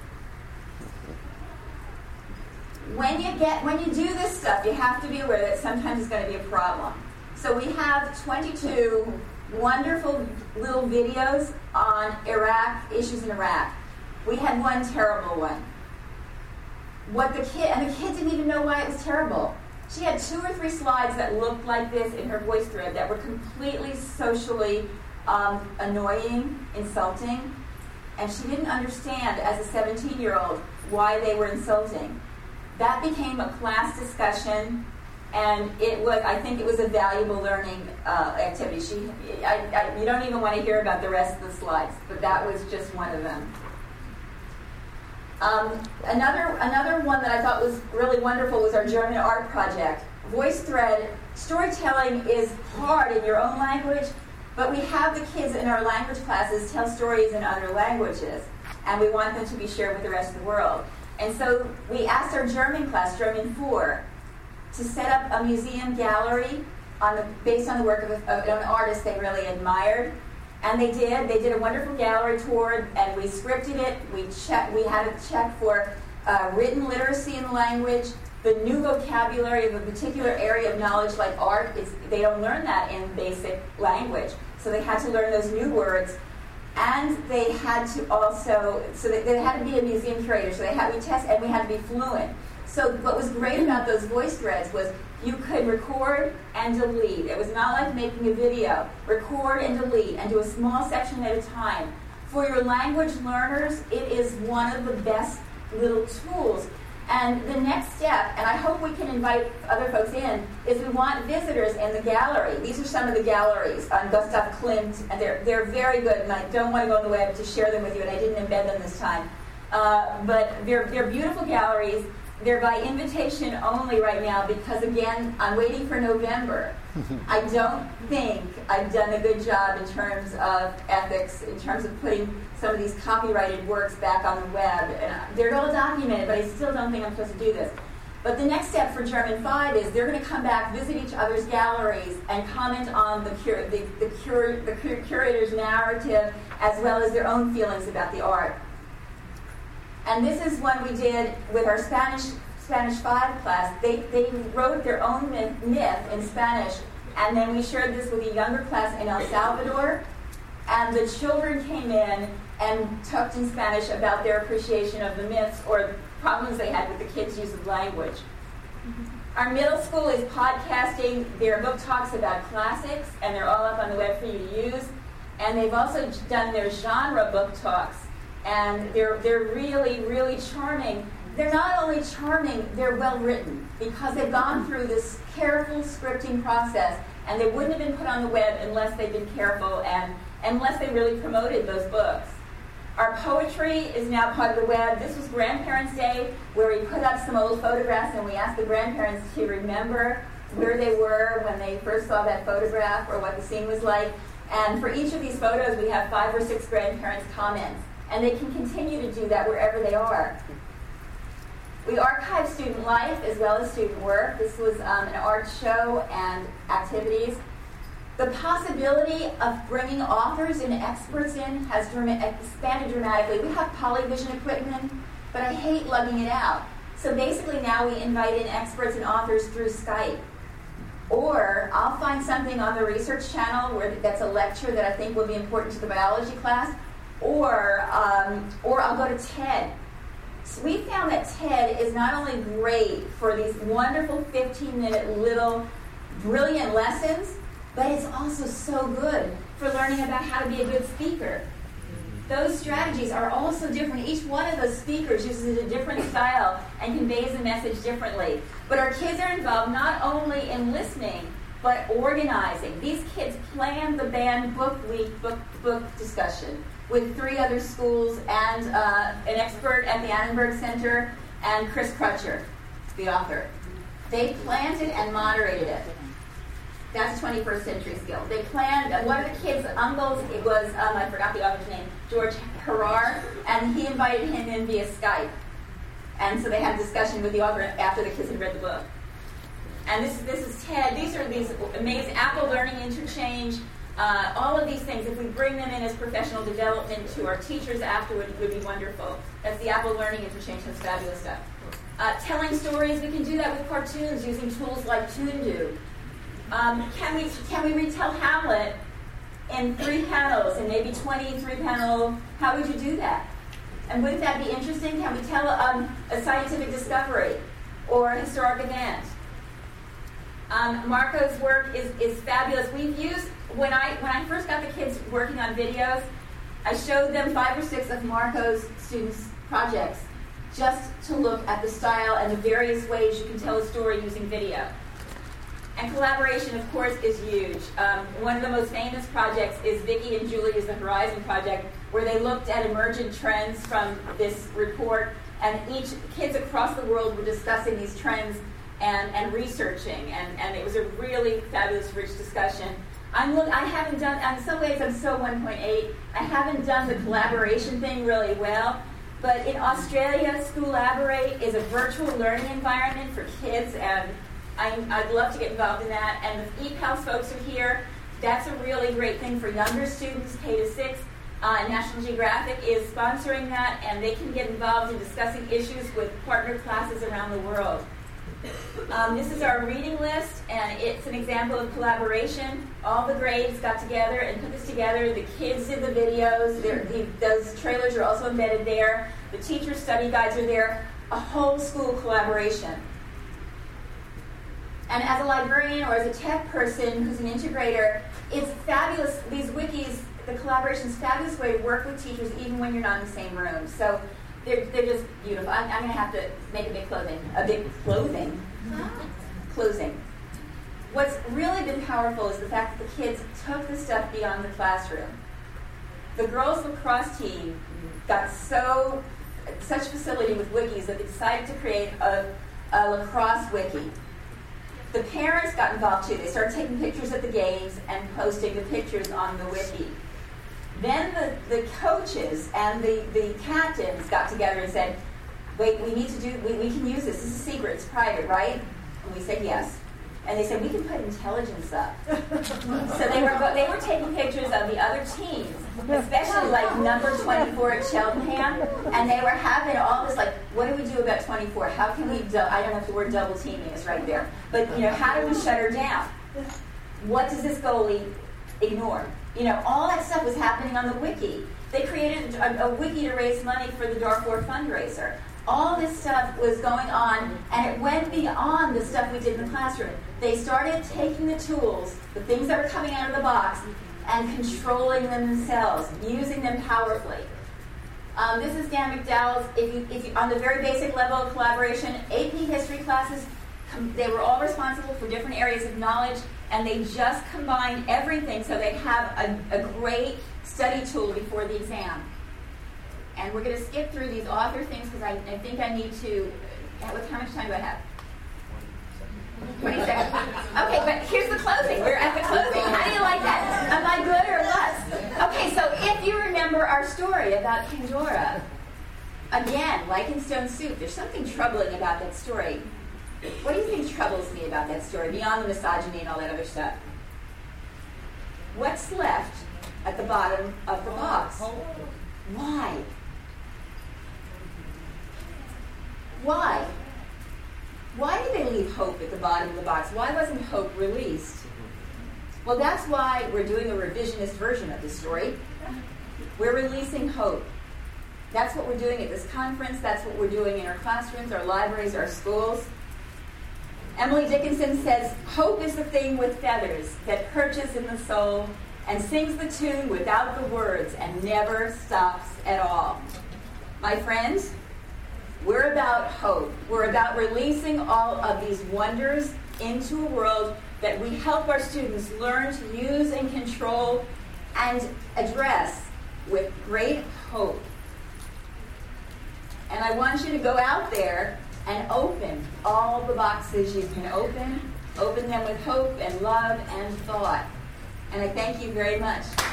When you get, when you do this stuff, you have to be aware that sometimes it's going to be a problem. So we have twenty-two wonderful little videos on Iraq, issues in Iraq. We had one terrible one. What the kid, and the kid didn't even know why it was terrible. She had two or three slides that looked like this in her voice thread that were completely socially um, annoying, insulting, and she didn't understand as a seventeen-year-old why they were insulting. That became a class discussion, and it was, I think it was a valuable learning uh, activity. She, I, I, you don't even want to hear about the rest of the slides, but that was just one of them. Um, another, another one that I thought was really wonderful was our German art project. Voice thread, storytelling is hard in your own language, but we have the kids in our language classes tell stories in other languages, and we want them to be shared with the rest of the world. And so we asked our German class, German four, to set up a museum gallery on the, based on the work of, a, of an artist they really admired. And they did. They did a wonderful gallery tour, and we scripted it. We check, we had to check for uh, written literacy in the language, the new vocabulary of a particular area of knowledge like art. Is, they don't learn that in basic language. So they had to learn those new words. And they had to also, so they, they had to be a museum curator. So they had, we test, and we had to be fluent. So what was great about those voice threads was you could record and delete. It was not like making a video. Record and delete, and do a small section at a time. For your language learners, it is one of the best little tools. And the next step, and I hope we can invite other folks in, is we want visitors in the gallery. These are some of the galleries on Gustav Klimt, and they're they're very good, and I don't want to go on the web to share them with you, and I didn't embed them this time. Uh, but they're, they're beautiful galleries. They're by invitation only right now because, again, I'm waiting for November. I don't think I've done a good job in terms of ethics, in terms of putting some of these copyrighted works back on the web. And they're all documented, but I still don't think I'm supposed to do this. But the next step for German five is they're going to come back, visit each other's galleries, and comment on the, cur- the, the, cur- the cur- curator's narrative as well as their own feelings about the art. And this is one we did with our Spanish Spanish five class. They they wrote their own myth, myth in Spanish, and then we shared this with a younger class in El Salvador. And the children came in and talked in Spanish about their appreciation of the myths or problems they had with the kids' use of language. Mm-hmm. Our middle school is podcasting their book talks about classics, and they're all up on the web for you to use. And they've also done their genre book talks. And they're they're really, really charming. They're not only charming, they're well written because they've gone through this careful scripting process, and they wouldn't have been put on the web unless they'd been careful and unless they really promoted those books. Our poetry is now part of the web. This was Grandparents' Day, where we put up some old photographs and we asked the grandparents to remember where they were when they first saw that photograph or what the scene was like. And for each of these photos, we have five or six grandparents' comments. And they can continue to do that wherever they are. We archive student life as well as student work. This was um, an art show and activities. The possibility of bringing authors and experts in has expanded dramatically. We have polyvision equipment, but I hate lugging it out. So basically now we invite in experts and authors through Skype. Or I'll find something on the research channel where that's a lecture that I think will be important to the biology class. Or, um, or I'll go to TED. So we found that TED is not only great for these wonderful fifteen-minute little brilliant lessons, but it's also so good for learning about how to be a good speaker. Those strategies are also different. Each one of those speakers uses a different style and conveys the message differently. But our kids are involved not only in listening, but organizing. These kids planned the band book week, book book discussion. with three other schools and uh, an expert at the Annenberg Center and Chris Crutcher, the author. They planted and moderated it. That's a twenty-first century skill. They planned, uh, one of the kids' uncles, it was, um, I forgot the author's name, George Harrar, and he invited him in via Skype. And so they had a discussion with the author after the kids had read the book. And this, this is TED. These are these amazing Apple Learning Interchange. Uh, all of these things, if we bring them in as professional development to our teachers afterward, it would be wonderful. That's the Apple Learning Interchange. That's fabulous stuff. Uh, telling stories, we can do that with cartoons using tools like Toondoo. Um, can we can we retell Hamlet in three panels, and maybe twenty-three panel? How would you do that? And wouldn't that be interesting? Can we tell um, a scientific discovery or a historic event? Um, Marco's work is, is fabulous. We've used, when I when I first got the kids working on videos, I showed them five or six of Marco's students' projects just to look at the style and the various ways you can tell a story using video. And collaboration, of course, is huge. Um, one of the most famous projects is Vicki and Julia's The Horizon Project, where they looked at emergent trends from this report, and each kids across the world were discussing these trends and, and researching, and, and it was a really fabulous, rich discussion. I'm look, I haven't done, in some ways I'm so one point eight, I haven't done the collaboration thing really well, but in Australia, Schoolaborate is a virtual learning environment for kids, and I'm, I'd love to get involved in that. And the E P A L S folks are here. That's a really great thing for younger students, K to six. Uh, National Geographic is sponsoring that, and they can get involved in discussing issues with partner classes around the world. Um, this is our reading list, and it's an example of collaboration. All the grades got together and put this together. The kids did the videos. The, those trailers are also embedded there. The teacher study guides are there. A whole school collaboration. And as a librarian or as a tech person who's an integrator, it's fabulous. These wikis, the collaboration is a fabulous way to work with teachers even when you're not in the same room. So they're, they're just beautiful. I'm, I'm going to have to make a big clothing, a big clothing, closing. What's really been powerful is the fact that the kids took the stuff beyond the classroom. The girls lacrosse team got so such facility with wikis that they decided to create a, a lacrosse wiki. The parents got involved too. They started taking pictures at the games and posting the pictures on the wiki. Then the, the coaches and the, the captains got together and said, wait, we need to do, we, we can use this. This is secret, it's private, right? And we said yes. And they said, we can put intelligence up. So they were they were taking pictures of the other teams, especially like number twenty-four at Cheltenham, and they were having all this like, what do we do about twenty-four? How can we, do, I don't know if the word double teaming is right there, but you know, how do we shut her down? What does this goalie ignore? You know, all that stuff was happening on the wiki. They created a, a wiki to raise money for the Darfur fundraiser. All this stuff was going on, and it went beyond the stuff we did in the classroom. They started taking the tools, the things that were coming out of the box, and controlling them themselves, using them powerfully. Um, this is Dan McDowell's, if you, if you, on the very basic level of collaboration, A P history classes, com- they were all responsible for different areas of knowledge, and they just combined everything so they have a, a great study tool before the exam. And we're going to skip through these author things because I, I think I need to. How much time do I have? twenty seconds. Okay, but here's the closing. We're at the closing. How do you like that? Am I good or less? Okay, so if you remember our story about Pandora, again, like in Stone Soup, there's something troubling about that story. What do you think troubles me about that story, beyond the misogyny and all that other stuff? What's left at the bottom of the box? Why? Why? Why did they leave hope at the bottom of the box? Why wasn't hope released? Well, that's why we're doing a revisionist version of the story. We're releasing hope. That's what we're doing at this conference. That's what we're doing in our classrooms, our libraries, our schools. Emily Dickinson says, hope is the thing with feathers that perches in the soul and sings the tune without the words and never stops at all. My friends, we're about hope. We're about releasing all of these wonders into a world that we help our students learn to use and control and address with great hope. And I want you to go out there and open all the boxes you can open. Open them with hope and love and thought. And I thank you very much.